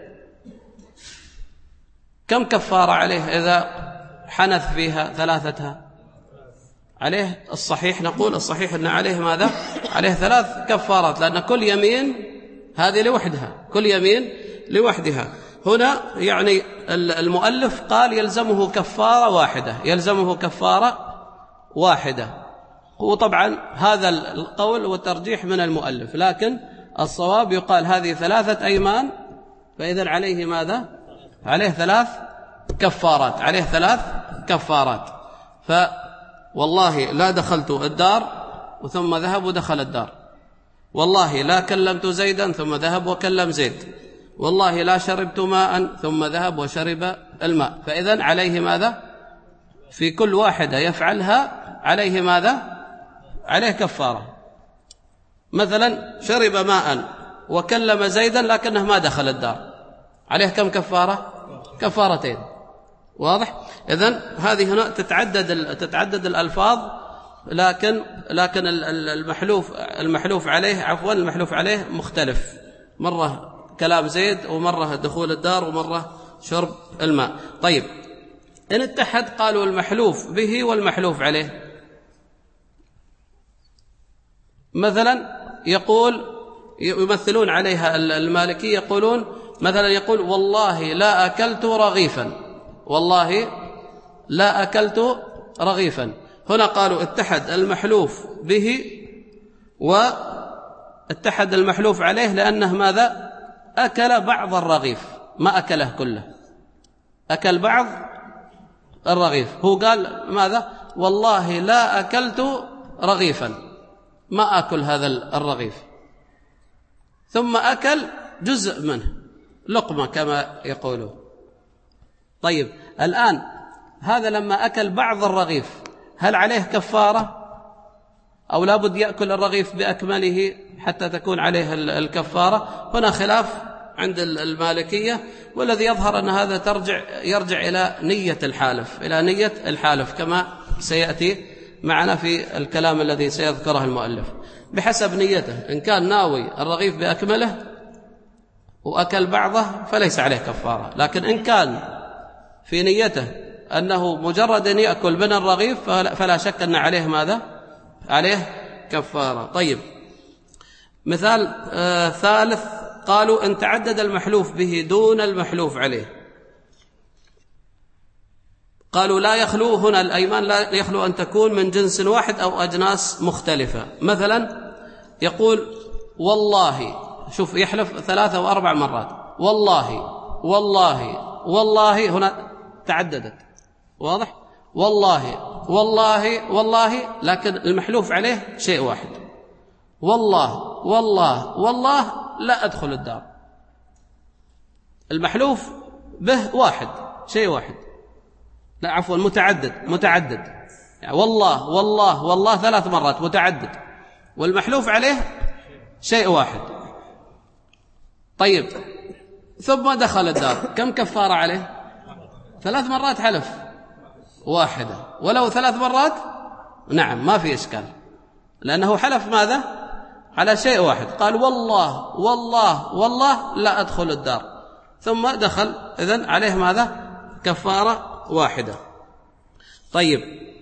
Speaker 3: كم كفارة عليه إذا حنث فيها ثلاثتها؟ عليه الصحيح، نقول الصحيح أن عليه ماذا؟ عليه ثلاث كفارات، لأن كل يمين هذه لوحدها، كل يمين لوحدها. هنا يعني المؤلف قال يلزمه كفارة واحدة، يلزمه كفارة واحدة. وطبعا هذا القول والترجيح من المؤلف، لكن الصواب يقال هذه ثلاثة أيمان، فإذا عليه ماذا؟ عليه ثلاث كفارات، عليه ثلاث كفارات. فوالله لا دخلت الدار ثم ذهب ودخل الدار، والله لا كلمت زيدا ثم ذهب وكلم زيد، والله لا شربت ماء ثم ذهب وشرب الماء. فإذا عليه ماذا؟ في كل واحدة يفعلها عليه ماذا؟ عليه كفارة. مثلا شرب ماء وكلم زيدا لكنه ما دخل الدار، عليه كم كفارة؟ كفارتين. واضح؟ إذن هذه هنا تتعدد تتعدد الألفاظ، لكن لكن المحلوف المحلوف عليه عفوا المحلوف عليه مختلف، مرة كلام زيد ومرة دخول الدار ومرة شرب الماء. طيب إن اتحد قالوا المحلوف به والمحلوف عليه. مثلا يقول يمثلون عليها المالكية، يقولون مثلا يقول والله لا أكلت رغيفا، والله لا أكلت رغيفا، هنا قالوا اتحد المحلوف به واتحد المحلوف عليه لأنه ماذا؟ أكل بعض الرغيف، ما أكله كله، أكل بعض الرغيف. هو قال ماذا؟ والله لا أكلت رغيفا، ما أكل هذا الرغيف، ثم أكل جزء منه، لقمة كما يقولون. طيب الآن هذا لما أكل بعض الرغيف هل عليه كفارة أو لابد يأكل الرغيف بأكمله حتى تكون عليه الكفارة؟ هنا خلاف عند المالكية، والذي يظهر أن هذا ترجع يرجع إلى نية الحالف، إلى نية الحالف كما سيأتي معنا في الكلام الذي سيذكره المؤلف. بحسب نيته، إن كان ناوي الرغيف بأكمله وأكل بعضه فليس عليه كفارة، لكن إن كان في نيته أنه مجرد أن يأكل من الرغيف فلا شك أن عليه ماذا؟ عليه كفارة. طيب مثال آه ثالث، قالوا إن تعدد المحلوف به دون المحلوف عليه، قالوا لا يخلو هنا الأيمان لا يخلو أن تكون من جنس واحد أو أجناس مختلفة. مثلا يقول والله، شوف يحلف ثلاثة وأربع مرات، والله والله والله، هنا تعددت، واضح؟ والله والله والله، لكن المحلوف عليه شيء واحد، والله والله والله لا أدخل الدار. المحلوف به واحد، شيء واحد، لا عفوا متعدد، متعدد يعني والله والله والله ثلاث مرات متعدد، والمحلوف عليه شيء واحد. طيب ثم دخل الدار، كم كفارة عليه؟ ثلاث مرات حلف واحدة، ولو ثلاث مرات نعم ما في إشكال، لأنه حلف ماذا؟ على شيء واحد، قال والله والله والله لا أدخل الدار، ثم دخل، إذن عليه ماذا؟ كفارة واحدة. طيب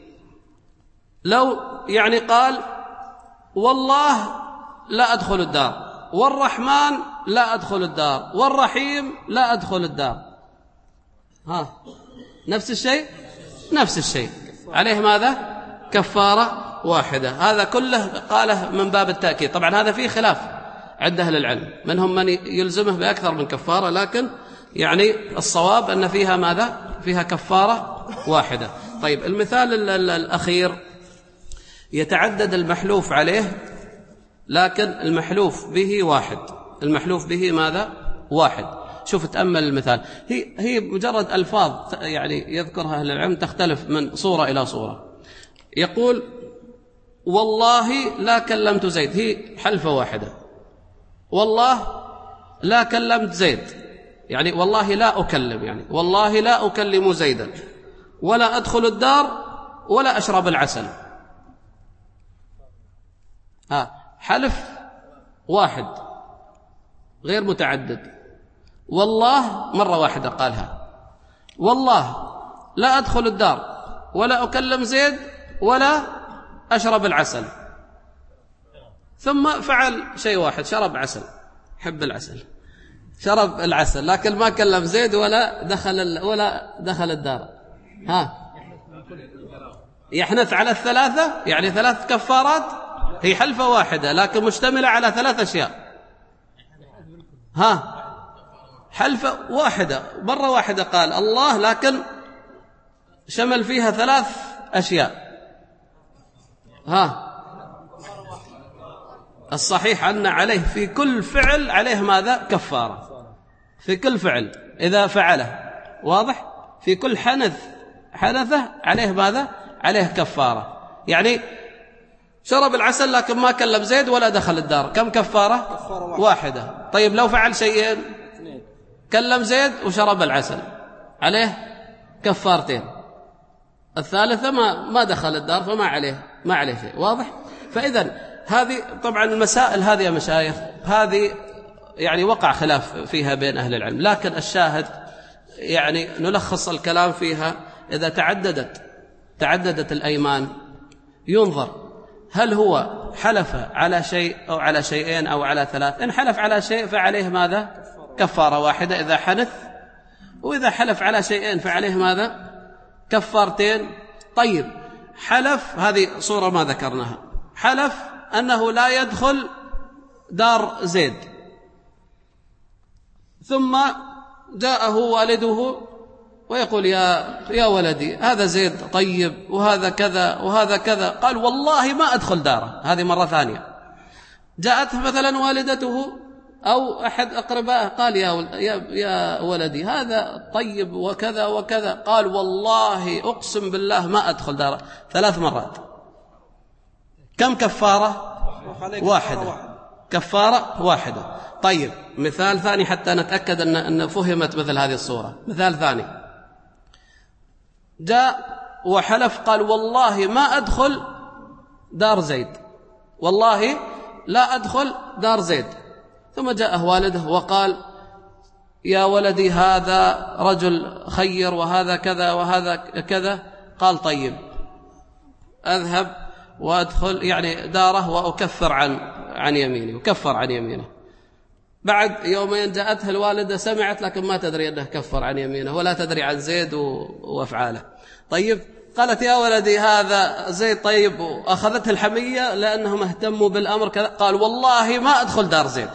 Speaker 3: لو يعني قال والله لا أدخل الدار، والرحمن لا أدخل الدار، والرحيم لا أدخل الدار، ها نفس الشيء، نفس الشيء، عليه ماذا؟ كفارة واحدة. هذا كله قاله من باب التأكيد. طبعا هذا فيه خلاف عند أهل العلم، منهم من يلزمه بأكثر من كفارة، لكن يعني الصواب أن فيها ماذا؟ فيها كفارة واحدة. طيب المثال الأخير، يتعدد المحلوف عليه لكن المحلوف به واحد، المحلوف به ماذا؟ واحد. شوف تأمل المثال، هي هي مجرد ألفاظ يعني يذكرها أهل العلم تختلف من صورة إلى صورة. يقول والله لا كلمت زيد، هي حلفة واحدة، والله لا كلمت زيد، يعني والله لا أكلم، يعني والله لا أكلم زيدا، ولا أدخل الدار، ولا أشرب العسل. ها حلف واحد غير متعدد، والله مرة واحدة قالها، والله لا أدخل الدار، ولا أكلم زيد، ولا أشرب العسل، ثم فعل شيء واحد، شرب عسل، حب العسل، شرب العسل، لكن ما كلم زيد ولا دخل ولا دخل الدار. ها يحنث على الثلاثة، يعني ثلاث كفارات، هي حلفة واحدة لكن مشتملة على ثلاث أشياء. ها حلفة واحدة مرة واحدة قال الله، لكن شمل فيها ثلاث أشياء. ها الصحيح أن عليه في كل فعل عليه ماذا؟ كفارة، في كل فعل إذا فعله، واضح؟ في كل حنث حنثه عليه ماذا؟ عليه كفارة. يعني شرب العسل لكن ما كلم زيد ولا دخل الدار، كم كفارة؟ واحدة. طيب لو فعل شيئين، كلم زيد وشرب العسل، عليه كفارتين. الثالثة ما ما دخل الدار فما عليه ما عليه شيء، واضح؟ فإذا هذه طبعا المسائل هذه يا مشايخ هذه يعني وقع خلاف فيها بين أهل العلم، لكن الشاهد يعني نلخص الكلام فيها. إذا تعددت تعددت الأيمان ينظر هل هو حلف على شيء أو على شيئين أو على ثلاث. إن حلف على شيء فعليه ماذا؟ كفارة واحدة إذا حنث، وإذا حلف على شيئين فعليه ماذا؟ كفارتين. طيب حلف، هذه صورة ما ذكرناها، حلف أنه لا يدخل دار زيد، ثم جاءه والده ويقول يا يا ولدي هذا زيد طيب وهذا كذا وهذا كذا، قال والله ما أدخل داره. هذه مرة ثانية. جاءته مثلا والدته أو أحد أقربائه قال يا يا ولدي هذا طيب وكذا وكذا، قال والله أقسم بالله ما أدخل داره. ثلاث مرات. كم كفارة؟ واحدة. كفارة واحدة. طيب مثال ثاني حتى نتأكد أن أن فهمت مثل هذه الصورة. مثال ثاني، جاء وحلف قال والله ما أدخل دار زيد، والله لا أدخل دار زيد، ثم جاءه والده وقال يا ولدي هذا رجل خير وهذا كذا وهذا كذا، قال طيب أذهب وأدخل يعني داره وأكفر عن عن يميني، وكفر عن يمينه. بعد يومين جاءتها الوالدة سمعت لكن ما تدري أنه كفر عن يمينه ولا تدري عن زيد وأفعاله. طيب قالت يا ولدي هذا زيد طيب، وأخذته الحمية لأنهم اهتموا بالأمر كذا، قال والله ما أدخل دار زيد.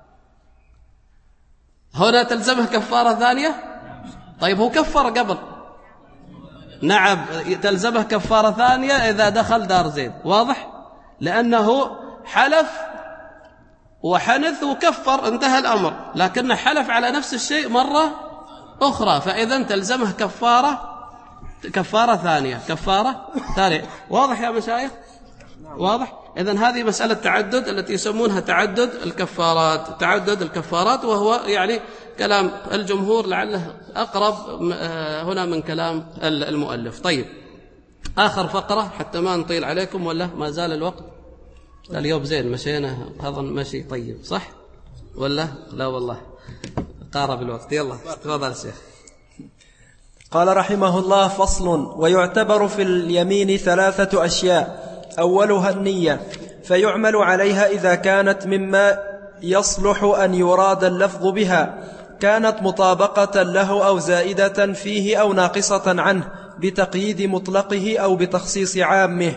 Speaker 3: هنا تلزمه كفارة ثانية؟ طيب هو كفر قبل. نعم تلزمه كفارة ثانية إذا دخل دار زيد، واضح؟ لأنه حلف وحنث وكفر، انتهى الأمر، لكنه حلف على نفس الشيء مرة أخرى، فإذا تلزمه كفارة كفارة ثانية كفارة ثانية. واضح يا مشايخ؟ واضح؟ إذن هذه مسألة تعدد التي يسمونها تعدد الكفارات، تعدد الكفارات، وهو يعني كلام الجمهور لعله أقرب هنا من كلام المؤلف. طيب آخر فقرة حتى ما نطيل عليكم، ولا ما زال الوقت؟ اليوم زين مشينا أظن مشي طيب صح؟ ولا لا والله قارب الوقت. يلا تفضل الشيخ.
Speaker 2: قال رحمه الله: فصل. ويعتبر في اليمين ثلاثة أشياء: أولها النية، فيعمل عليها إذا كانت مما يصلح أن يراد اللفظ بها، كانت مطابقة له أو زائدة فيه أو ناقصة عنه بتقييد مطلقه أو بتخصيص عامه.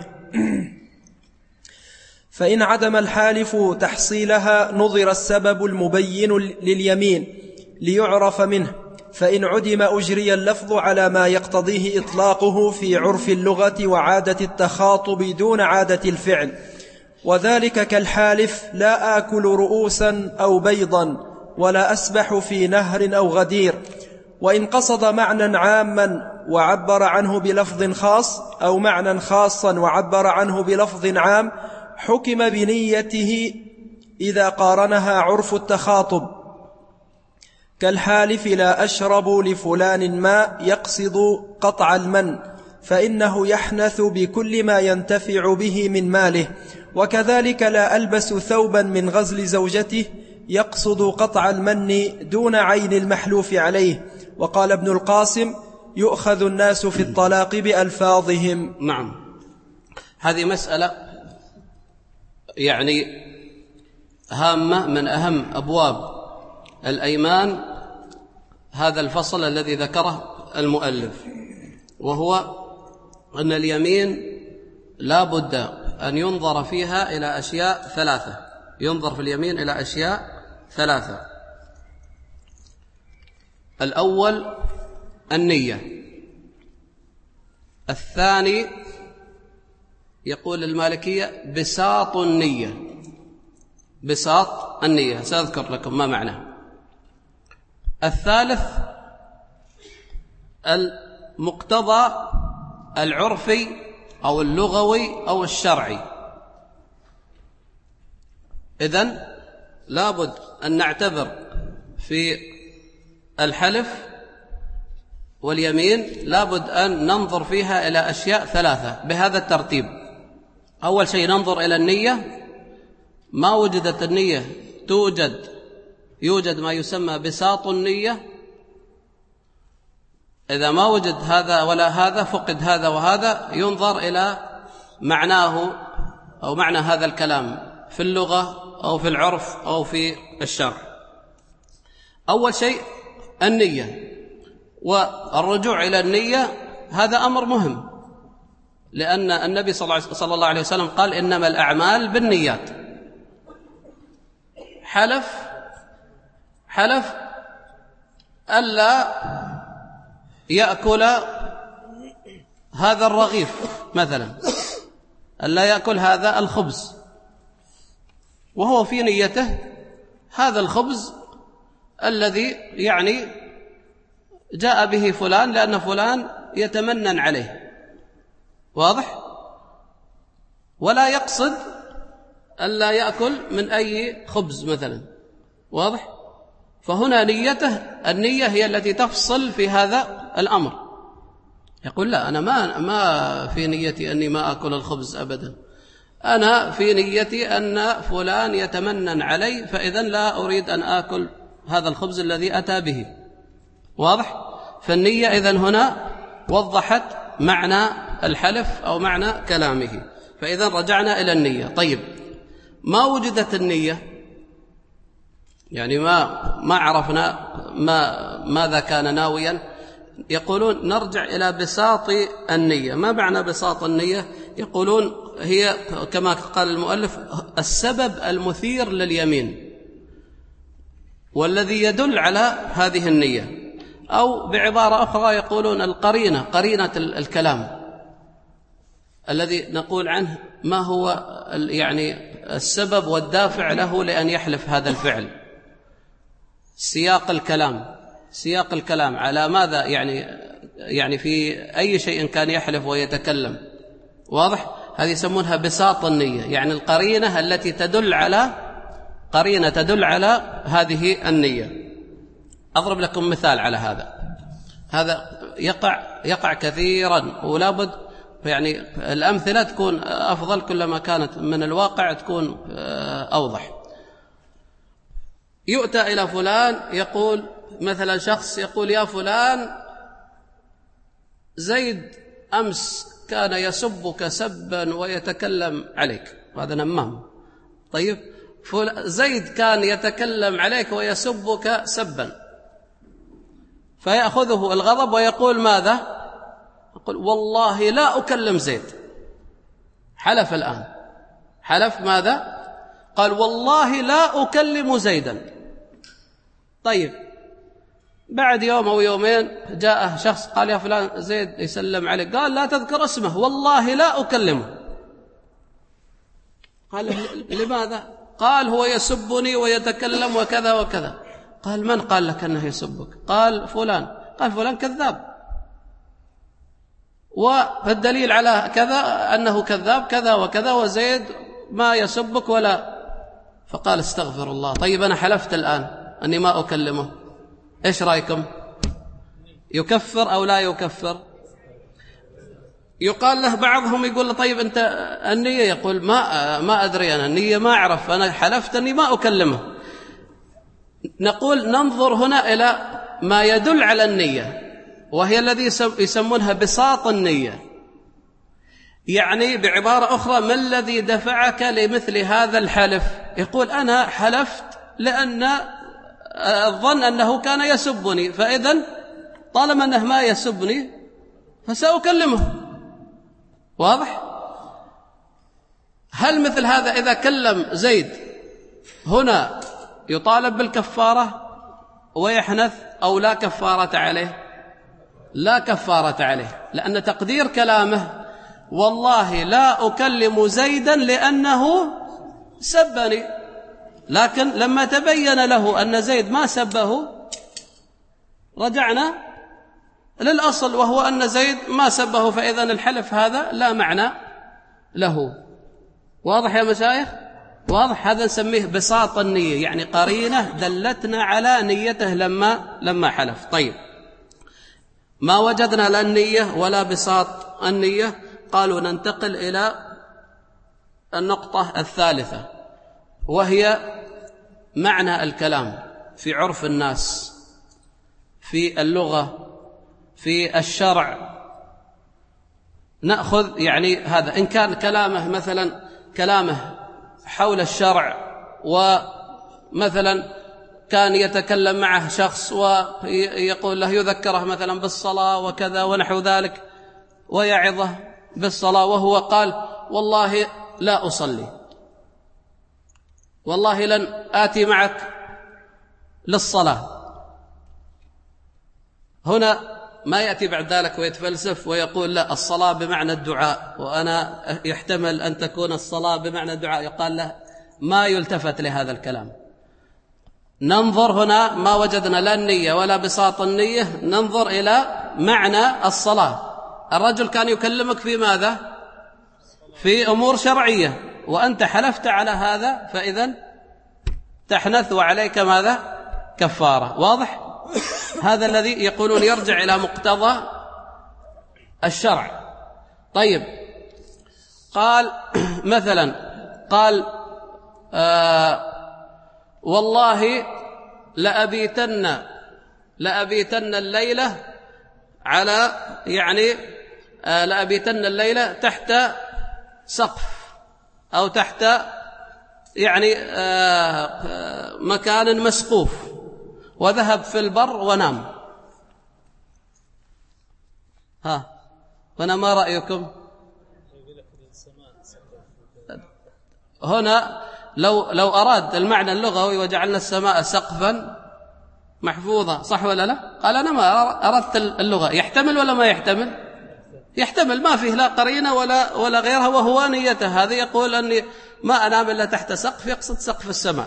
Speaker 2: فإن عدم الحالف تحصيلها نظر السبب المبين لليمين ليعرف منه، فإن عدم أجري اللفظ على ما يقتضيه إطلاقه في عرف اللغة وعادة التخاطب دون عادة الفعل، وذلك كالحالف: لا آكل رؤوسا أو بيضا، ولا أسبح في نهر أو غدير. وإن قصد معنى عاما وعبر عنه بلفظ خاص، أو معنى خاصا وعبر عنه بلفظ عام، حكم بنيته إذا قارنها عرف التخاطب، كالحالف: لا أشرب لفلان ماء، يقصد قطع المن، فإنه يحنث بكل ما ينتفع به من ماله. وكذلك: لا ألبس ثوبا من غزل زوجته، يقصد قطع المن دون عين المحلوف عليه. وقال ابن القاسم: يؤخذ الناس في الطلاق بألفاظهم.
Speaker 3: نعم، هذه مسألة يعني هامة من أهم أبواب الأيمان، هذا الفصل الذي ذكره المؤلف، وهو أن اليمين لا بد أن ينظر فيها إلى أشياء ثلاثة. ينظر في اليمين إلى أشياء ثلاثة: الأول النية، الثاني يقول المالكية بساط النية، بساط النية سأذكر لكم ما معناه، الثالث المقتضى العرفي أو اللغوي أو الشرعي. إذن لابد أن نعتبر في الحلف واليمين لابد أن ننظر فيها إلى أشياء ثلاثة بهذا الترتيب. أول شيء ننظر إلى النية، ما وجدت النية توجد يوجد ما يسمى بساط النية، إذا ما وجد هذا ولا هذا فقد هذا وهذا، ينظر إلى معناه أو معنى هذا الكلام في اللغة أو في العرف أو في الشرع. أول شيء النية، والرجوع إلى النية هذا أمر مهم، لأن النبي صلى الله عليه وسلم قال إنما الأعمال بالنيات. حلف حلف ألا يأكل هذا الرغيف مثلا، ألا يأكل هذا الخبز، وهو في نيته هذا الخبز الذي يعني جاء به فلان لأن فلان يتمنن عليه، واضح؟ ولا يقصد ألا يأكل من أي خبز مثلا، واضح؟ فهنا نيته، النية هي التي تفصل في هذا الأمر. يقول لا، أنا ما ما في نيتي أني ما أكل الخبز أبدا، أنا في نيتي أن فلان يتمنن علي، فإذن لا أريد أن آكل هذا الخبز الذي أتى به، واضح؟ فالنية إذن هنا وضحت معنى الحلف أو معنى كلامه، فإذن رجعنا إلى النية. طيب، ما وجدت النية، يعني ما ما عرفنا ما ماذا كان ناويا، يقولون نرجع إلى بساط النية. ما معنى بساط النية؟ يقولون هي كما قال المؤلف السبب المثير لليمين والذي يدل على هذه النية، أو بعبارة أخرى يقولون القرينة، قرينة الكلام الذي نقول عنه ما هو يعني السبب والدافع له لأن يحلف هذا الفعل. سياق الكلام، سياق الكلام على ماذا، يعني يعني في أي شيء كان يحلف ويتكلم، واضح؟ هذه يسمونها بساط النية، يعني القرينة التي تدل على قرينة تدل على هذه النية. أضرب لكم مثال على هذا. هذا يقع يقع كثيرا، ولا بد يعني الأمثلة تكون أفضل كلما كانت من الواقع تكون أوضح. يؤتى إلى فلان يقول مثلا شخص يقول يا فلان زيد أمس كان يسبك سبا ويتكلم عليك، هذا نمام. طيب، زيد كان يتكلم عليك ويسبك سبا، فيأخذه الغضب ويقول ماذا؟ يقول والله لا أكلم زيد. حلف الآن، حلف ماذا؟ قال والله لا أكلم زيدا. طيب، بعد يوم أو يومين جاءه شخص قال يا فلان زيد يسلم عليك، قال لا تذكر اسمه، والله لا أكلمه. قال لماذا؟ قال هو يسبني ويتكلم وكذا وكذا. قال من قال لك أنه يسبك؟ قال فلان. قال فلان كذاب، والدليل على كذا أنه كذاب كذا وكذا، وزيد ما يسبك ولا. فقال استغفر الله. طيب أنا حلفت الآن أني ما أكلمه، إيش رأيكم؟ يكفر أو لا يكفر؟ يقال له بعضهم يقول له طيب أنت النية، يقول ما ما أدري أنا النية ما أعرف، أنا حلفت أني ما أكلمه. نقول ننظر هنا إلى ما يدل على النية، وهي الذي يسمونها بساط النية. يعني بعبارة أخرى، ما الذي دفعك لمثل هذا الحلف؟ يقول أنا حلفت لأن الظن أنه كان يسبني، فإذن طالما أنه ما يسبني فسأكلمه، واضح؟ هل مثل هذا إذا كلم زيد هنا يطالب بالكفارة ويحنث أو لا كفارة عليه؟ لا كفارة عليه، لأن تقدير كلامه والله لا أكلم زيدا لأنه سبني، لكن لما تبين له أن زيد ما سبه رجعنا للأصل، وهو أن زيد ما سبه، فإذن الحلف هذا لا معنى له. واضح يا مشايخ؟ واضح؟ هذا نسميه بساط النية، يعني قرينة دلتنا على نيته لما لما حلف. طيب، ما وجدنا لا النية ولا بساط النية، قالوا ننتقل إلى النقطة الثالثة، وهي معنى الكلام في عرف الناس، في اللغة، في الشرع. نأخذ يعني هذا إن كان كلامه مثلا كلامه حول الشرع، ومثلا كان يتكلم معه شخص ويقول له يذكره مثلا بالصلاة وكذا ونحو ذلك ويعظه بالصلاة، وهو قال والله لا أصلي، والله لن آتي معك للصلاة. هنا ما يأتي بعد ذلك ويتفلسف ويقول لا الصلاة بمعنى الدعاء، وأنا يحتمل أن تكون الصلاة بمعنى الدعاء. يقال له ما يلتفت لهذا الكلام، ننظر هنا ما وجدنا لا النية ولا بساط النية، ننظر إلى معنى الصلاة. الرجل كان يكلمك في ماذا؟ في أمور شرعية، وأنت حلفت على هذا، فإذن تحنث وعليك ماذا؟ كفارة. واضح؟ هذا الذي يقولون يرجع إلى مقتضى الشرع. طيب، قال مثلا قال آه والله لأبيتن لأبيتن الليلة على يعني آه لأبيتن الليلة تحت سقف أو تحت يعني آه مكان مسقوف، وذهب في البر ونام. ها هنا ما رأيكم؟ هنا لو لو أراد المعنى اللغوي وجعلنا السماء سقفا محفوظة، صح ولا لا؟ قال أنا ما أردت اللغة. يحتمل ولا ما يحتمل؟ يحتمل، ما فيه لا قرينة ولا ولا غيرها، وهو نيته. هذا يقول أني ما أنام إلا تحت سقف، يقصد سقف السماء.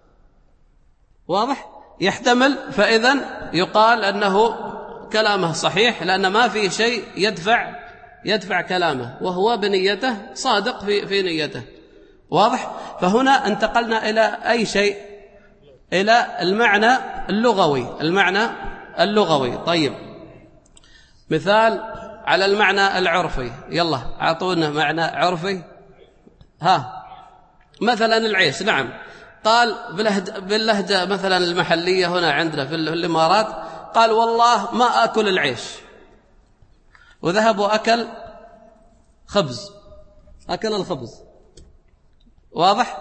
Speaker 3: واضح؟ يحتمل، فإذن يقال أنه كلامه صحيح، لأن ما فيه شيء يدفع يدفع كلامه، وهو بنيته صادق في في نيته. واضح؟ فهنا انتقلنا إلى أي شيء؟ إلى المعنى اللغوي، المعنى اللغوي. طيب، مثال على المعنى العرفي، يلا أعطونا معنى عرفي. ها مثلا العيش. نعم، قال باللهجة مثلا المحلية هنا عندنا في الإمارات، قال والله ما أكل العيش، وذهب وأكل خبز، أكل الخبز. واضح؟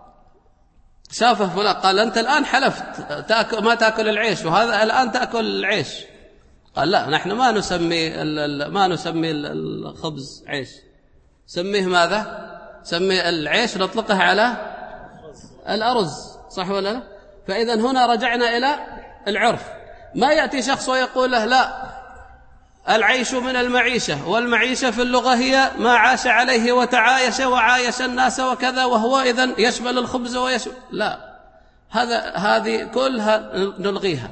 Speaker 3: شافه فلان قال أنت الآن حلفت تأكل ما تأكل العيش، وهذا الآن تأكل العيش. قال لا، نحن ما نسمي ما نسمي الخبز عيش، سميه ماذا؟ سمي العيش نطلقه على الأرز، صح ولا لا؟ فإذا هنا رجعنا إلى العرف. ما يأتي شخص ويقول له لا العيش من المعيشة، والمعيشة في اللغة هي ما عاش عليه وتعايش وعايش الناس وكذا، وهو إذن يشمل الخبز ويشمل. لا، هذا هذه كلها نلغيها،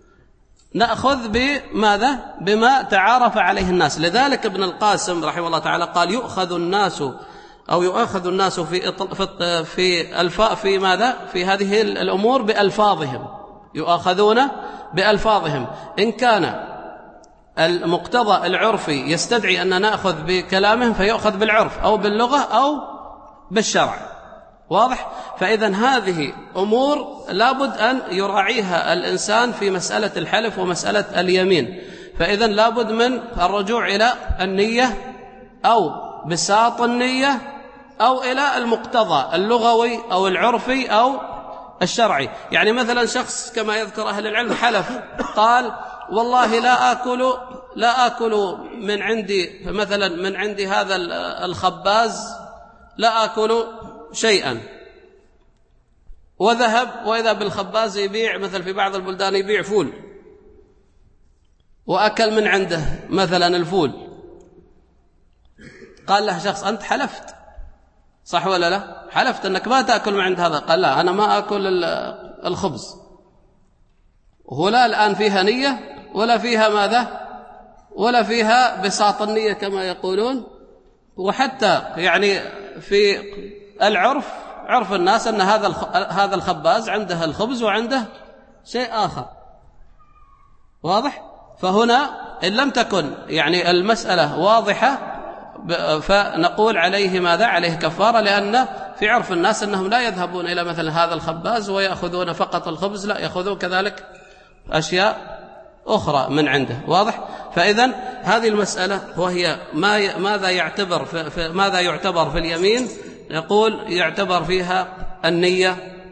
Speaker 3: نأخذ بماذا؟ بما تعارف عليه الناس. لذلك ابن القاسم رحمه الله تعالى قال يؤخذ الناس أو يؤخذ الناس في في في الفاء في ماذا؟ في هذه الأمور بألفاظهم، يؤخذون بألفاظهم. إن كان المقتضى العرفي يستدعي أن نأخذ بكلامهم فيؤخذ بالعرف أو باللغة أو بالشرع. واضح؟ فإذا هذه أمور لابد أن يراعيها الإنسان في مسألة الحلف ومسألة اليمين. فإذا لابد من الرجوع إلى النية أو بساط النية أو إلى المقتضى اللغوي أو العرفي أو الشرعي. يعني مثلا شخص كما يذكر أهل العلم حلف قال والله لا آكل لا آكل من عندي مثلا من عندي هذا الخباز لا آكل شيئا، وذهب وإذا بالخباز يبيع مثل في بعض البلدان يبيع فول، وأكل من عنده مثلا الفول. قال له شخص أنت حلفت، صح ولا لا؟ حلفت أنك ما تأكل من عند هذا. قال لا، أنا ما أكل الخبز. وهو لا الآن فيها نية ولا فيها ماذا؟ ولا فيها بساط النية كما يقولون. وحتى يعني في العرف، عرف الناس أن هذا هذا الخباز عنده الخبز وعنده شيء آخر. واضح؟ فهنا إن لم تكن يعني المسألة واضحة فنقول عليه ماذا؟ عليه كفارة، لأن في عرف الناس أنهم لا يذهبون إلى مثل هذا الخباز ويأخذون فقط الخبز، لا، يأخذون كذلك أشياء أخرى من عنده. واضح؟ فإذن هذه المسألة وهي ما ماذا يعتبر في ماذا يعتبر في اليمين؟ يقول يعتبر فيها النية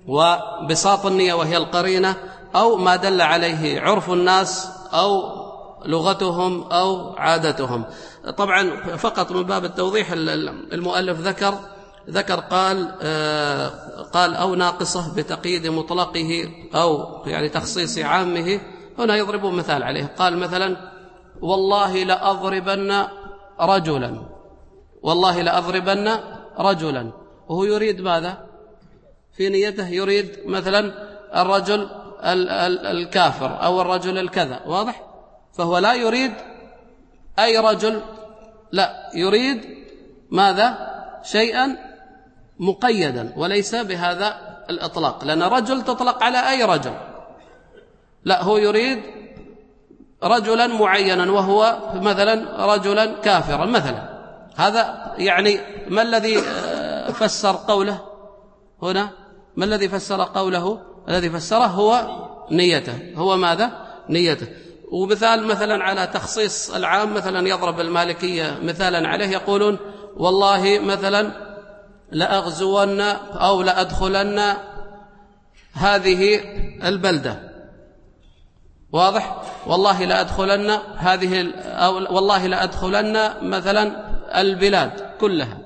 Speaker 3: وبساط النية وهي القرينة، أو ما دل عليه عرف الناس أو لغتهم أو عادتهم. طبعا فقط من باب التوضيح المؤلف ذكر ذكر قال آه قال أو ناقصة بتقييد مطلقه أو يعني تخصيص عامه. هنا يضربون مثال عليه، قال مثلا والله لأضربن رجلا، والله لأضربن رجلا، وهو يريد ماذا في نيته؟ يريد مثلا الرجل الكافر أو الرجل الكذا، واضح؟ فهو لا يريد أي رجل، لا يريد ماذا؟ شيئا مقيدا وليس بهذا الإطلاق، لأن رجل تطلق على أي رجل، لا هو يريد رجلا معينا وهو مثلا رجلا كافرا مثلا. هذا يعني ما الذي فسر قوله هنا؟ ما الذي فسر قوله؟ الذي فسره هو نيته، هو ماذا؟ نيته. ومثال مثلا على تخصيص العام، مثلا يضرب المالكية مثالا عليه، يقولون والله مثلا لأغزون أو لأدخلن هذه البلدة، واضح؟ والله لأدخلن هذه أو والله لأدخلن مثلا البلاد كلها،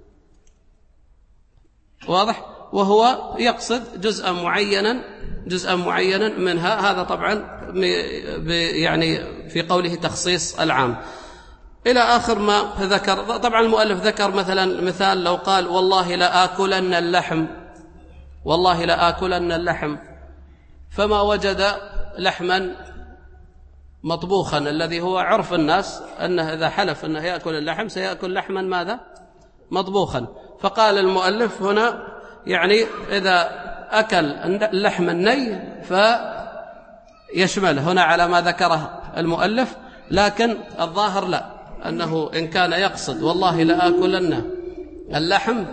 Speaker 3: واضح؟ وهو يقصد جزءا معينا جزءا معينا منها. هذا طبعا يعني في قوله تخصيص العام إلى آخر ما ذكر. طبعا المؤلف ذكر مثلا مثال لو قال والله لآكلن اللحم، والله لآكلن اللحم، فما وجد لحما مطبوخا الذي هو عرف الناس أنه إذا حلف أنه يأكل اللحم سيأكل لحما ماذا؟ مطبوخا. فقال المؤلف هنا يعني إذا أكل اللحم الني فيشمل هنا على ما ذكره المؤلف، لكن الظاهر لا، أنه إن كان يقصد والله لآكلن اللحم،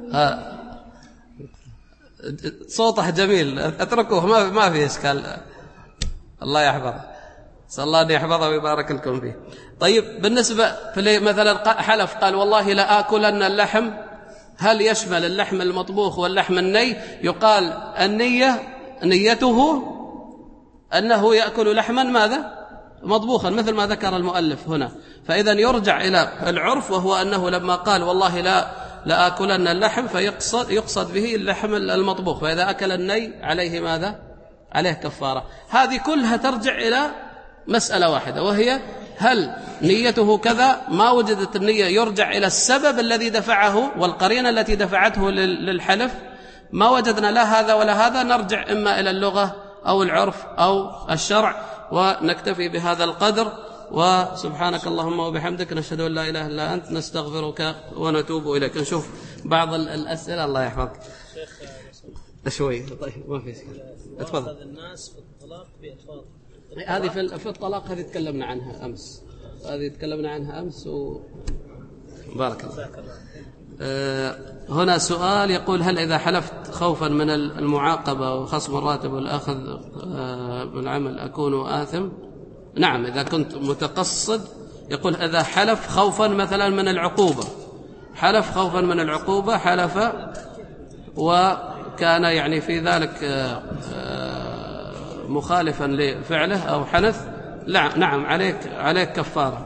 Speaker 3: صوته جميل اتركوه ما ما في إشكال، الله يحفظه، صلى الله أن يحفظه ويبارك لكم فيه. طيب بالنسبة مثلا حلف قال والله لآكلن اللحم، هل يشمل اللحم المطبوخ واللحم الني؟ يقال النية نيته أنه يأكل لحما ماذا؟ مطبوخا، مثل ما ذكر المؤلف هنا. فإذا يرجع إلى العرف، وهو أنه لما قال والله لا لآكلن اللحم فيقصد يقصد به اللحم المطبوخ، فإذا أكل الني عليه ماذا؟ عليه كفارة. هذه كلها ترجع إلى مسألة واحدة، وهي هل نيته كذا؟ ما وجدت النية يرجع إلى السبب الذي دفعه والقرينة التي دفعته للحلف. ما وجدنا لا هذا ولا هذا، نرجع إما إلى اللغة أو العرف أو الشرع. ونكتفي بهذا القدر، وسبحانك اللهم وبحمدك نشهد أن لا إله إلا أنت نستغفرك ونتوب إليك. نشوف بعض الأسئلة، الله يحفظك شوي. طيب ما في شيء، اتفضل.
Speaker 4: الناس في الطلاق بألفاظ
Speaker 3: هذه في في الطلاق هذه تكلمنا عنها أمس، هذه تكلمنا عنها أمس و... بارك الله. أه هنا سؤال يقول هل إذا حلفت خوفا من المعاقبة وخصم الراتب والأخذ أه من العمل أكون آثم؟ نعم، إذا كنت متقصد. يقول إذا حلف خوفا مثلا من العقوبة، حلف خوفا من العقوبة، حلف وكان يعني في ذلك أه مخالفا لفعله أو حنث، لا نعم عليك عليك كفارة.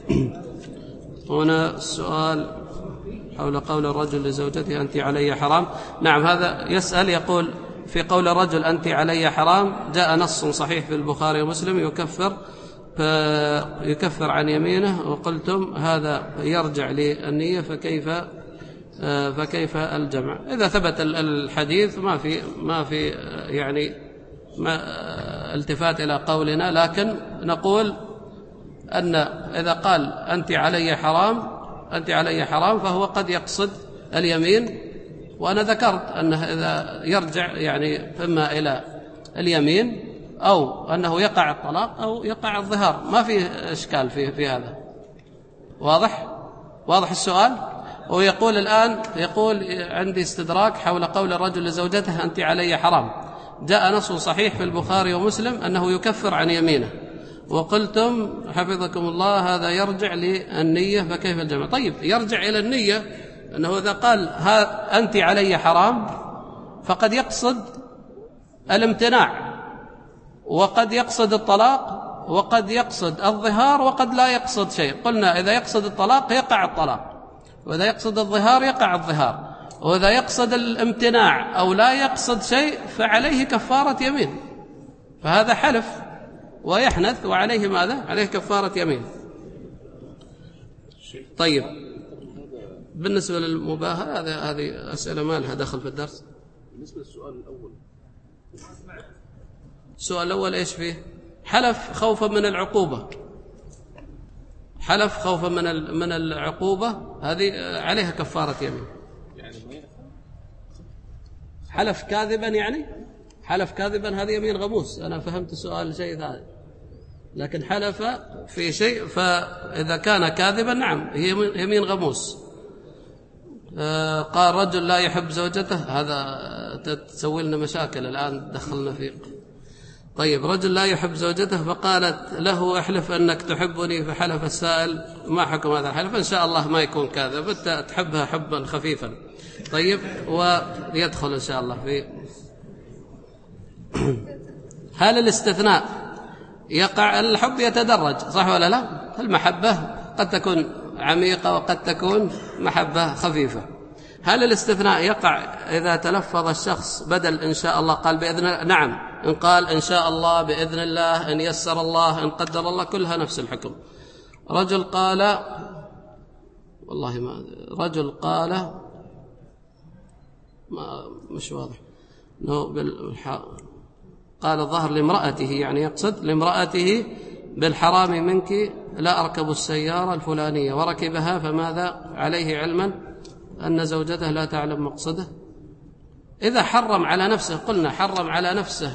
Speaker 3: هنا السؤال حول قول الرجل لزوجته أنت علي حرام. نعم، هذا يسأل يقول في قول الرجل أنت علي حرام جاء نص صحيح في البخاري ومسلم يكفر يكفر عن يمينه، وقلتم هذا يرجع للنية، فكيف فكيف الجمع؟ إذا ثبت الحديث ما في ما في يعني ما التفات إلى قولنا، لكن نقول أن إذا قال أنت علي حرام أنت علي حرام فهو قد يقصد اليمين، وأنا ذكرت أنه إذا يرجع يعني إما إلى اليمين أو أنه يقع الطلاق أو يقع الظهار، ما في إشكال في في هذا. واضح واضح السؤال. ويقول الآن يقول عندي استدراك حول قول الرجل لزوجته أنت علي حرام، جاء نص صحيح في البخاري ومسلم أنه يكفر عن يمينه، وقلتم حفظكم الله هذا يرجع للنية، فكيف الجمع؟ طيب يرجع إلى النية، أنه إذا قال أنت علي حرام فقد يقصد الامتناع، وقد يقصد الطلاق، وقد يقصد الظهار، وقد لا يقصد شيء. قلنا إذا يقصد الطلاق يقع الطلاق، وإذا يقصد الظهار يقع الظهار، وإذا يقصد الامتناع أو لا يقصد شيء فعليه كفارة يمين، فهذا حلف ويحنث وعليه ماذا؟ عليه كفارة يمين. طيب بالنسبة للمباهاة هذه هذه أسئلة ما لها دخل في الدرس.
Speaker 5: بالنسبة للسؤال الأول،
Speaker 3: السؤال الأول إيش فيه؟ حلف خوفا من العقوبة، حلف خوفا من من العقوبة، هذه عليها كفارة يمين. حلف كاذبا يعني حلف كاذبا هذه يمين غموس. أنا فهمت السؤال شيء ثاني، لكن حلف في شيء فإذا كان كاذبا نعم هي يمين غموس. آه قال رجل لا يحب زوجته، هذا تسوي لنا مشاكل الآن دخلنا فيه. طيب رجل لا يحب زوجته فقالت له احلف أنك تحبني، فحلف السائل ما حكم هذا الحلف؟ إن شاء الله ما يكون كاذب، أنت تحبها حبا خفيفا. طيب ويدخل إن شاء الله في هل الاستثناء يقع؟ الحب يتدرج صح ولا لا؟ المحبة قد تكون عميقة وقد تكون محبة خفيفة. هل الاستثناء يقع إذا تلفظ الشخص بدل إن شاء الله قال بإذن الله؟ نعم، إن قال إن شاء الله، بإذن الله، إن يسر الله، إن قدر الله، كلها نفس الحكم. رجل قال والله ما رجل قال ما مش واضح قال الظهر لامرأته، يعني يقصد لامرأته بالحرام منك لا أركب السيارة الفلانية، وركبها فماذا عليه علما أن زوجته لا تعلم مقصده؟ إذا حرم على نفسه، قلنا حرم على نفسه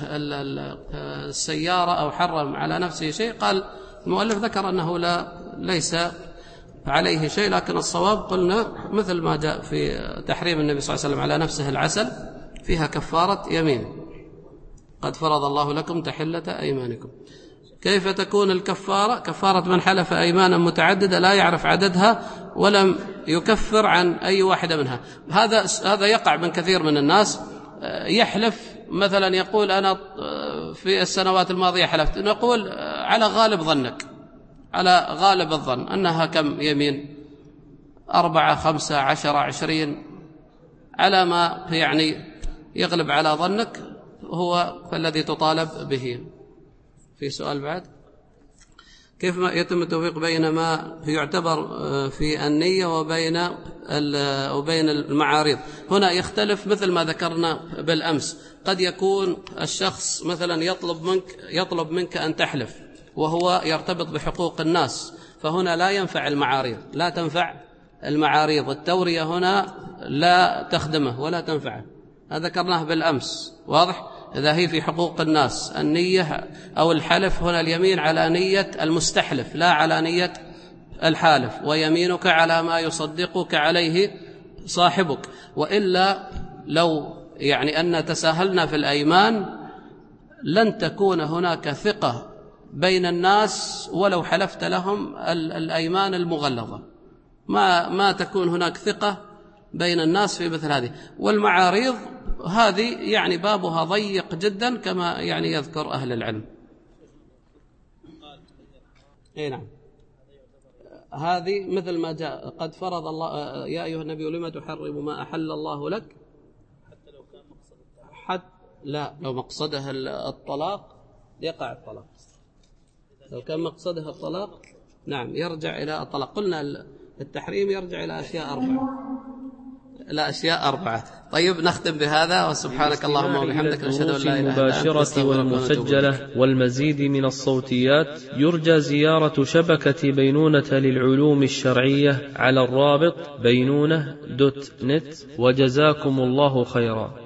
Speaker 3: السيارة أو حرم على نفسه شيء، قال المؤلف ذكر أنه لا ليس عليه شيء، لكن الصواب قلنا مثل ما جاء في تحريم النبي صلى الله عليه وسلم على نفسه العسل فيها كفارة يمين، قد فرض الله لكم تحلة أيمانكم. كيف تكون الكفارة؟ كفارة من حلف أيمانا متعددة لا يعرف عددها ولم يكفر عن أي واحدة منها. هذا هذا يقع من كثير من الناس، يحلف مثلا يقول أنا في السنوات الماضية حلفت، نقول على غالب ظنك، على غالب الظن أنها كم يمين؟ أربعة، خمسة، عشرة، عشرين، على ما يعني يغلب على ظنك هو فالذي تطالب به. في سؤال بعد؟ كيف يتم التوفيق بين ما يعتبر في النية وبين وبين المعارض؟ هنا يختلف مثل ما ذكرنا بالأمس. قد يكون الشخص مثلا يطلب منك يطلب منك أن تحلف وهو يرتبط بحقوق الناس، فهنا لا ينفع المعارض، لا تنفع المعارض، التورية هنا لا تخدمه ولا تنفعه، هذا ذكرناه بالأمس، واضح؟ إذا هي في حقوق الناس النية أو الحلف، هنا اليمين على نية المستحلف لا على نية الحالف، ويمينك على ما يصدقك عليه صاحبك. وإلا لو يعني أن تساهلنا في الأيمان لن تكون هناك ثقة بين الناس ولو حلفت لهم الأيمان المغلظة، ما ما تكون هناك ثقة بين الناس في مثل هذه. والمعاريض هذه يعني بابها ضيق جدا كما يعني يذكر أهل العلم. اي نعم، هذه مثل ما جاء قد فرض الله يا أيها النبي لما تحرم ما أحل الله لك،
Speaker 4: حتى لو كان مقصد
Speaker 3: حتى لا لو مقصدها الطلاق يقع الطلاق، لو كان مقصدها الطلاق نعم يرجع إلى الطلاق. قلنا التحريم يرجع إلى أشياء أربعة، لا أشياء أربعة. طيب نختم بهذا، وسبحانك اللهم وبحمدك نشهد أن لا إله إلا أنت
Speaker 1: المباشرة والمسجلة والمزيد من الصوتيات يرجى زيارة شبكة بينونة للعلوم الشرعية على الرابط بينونة دوت نت، وجزاكم الله خيرا.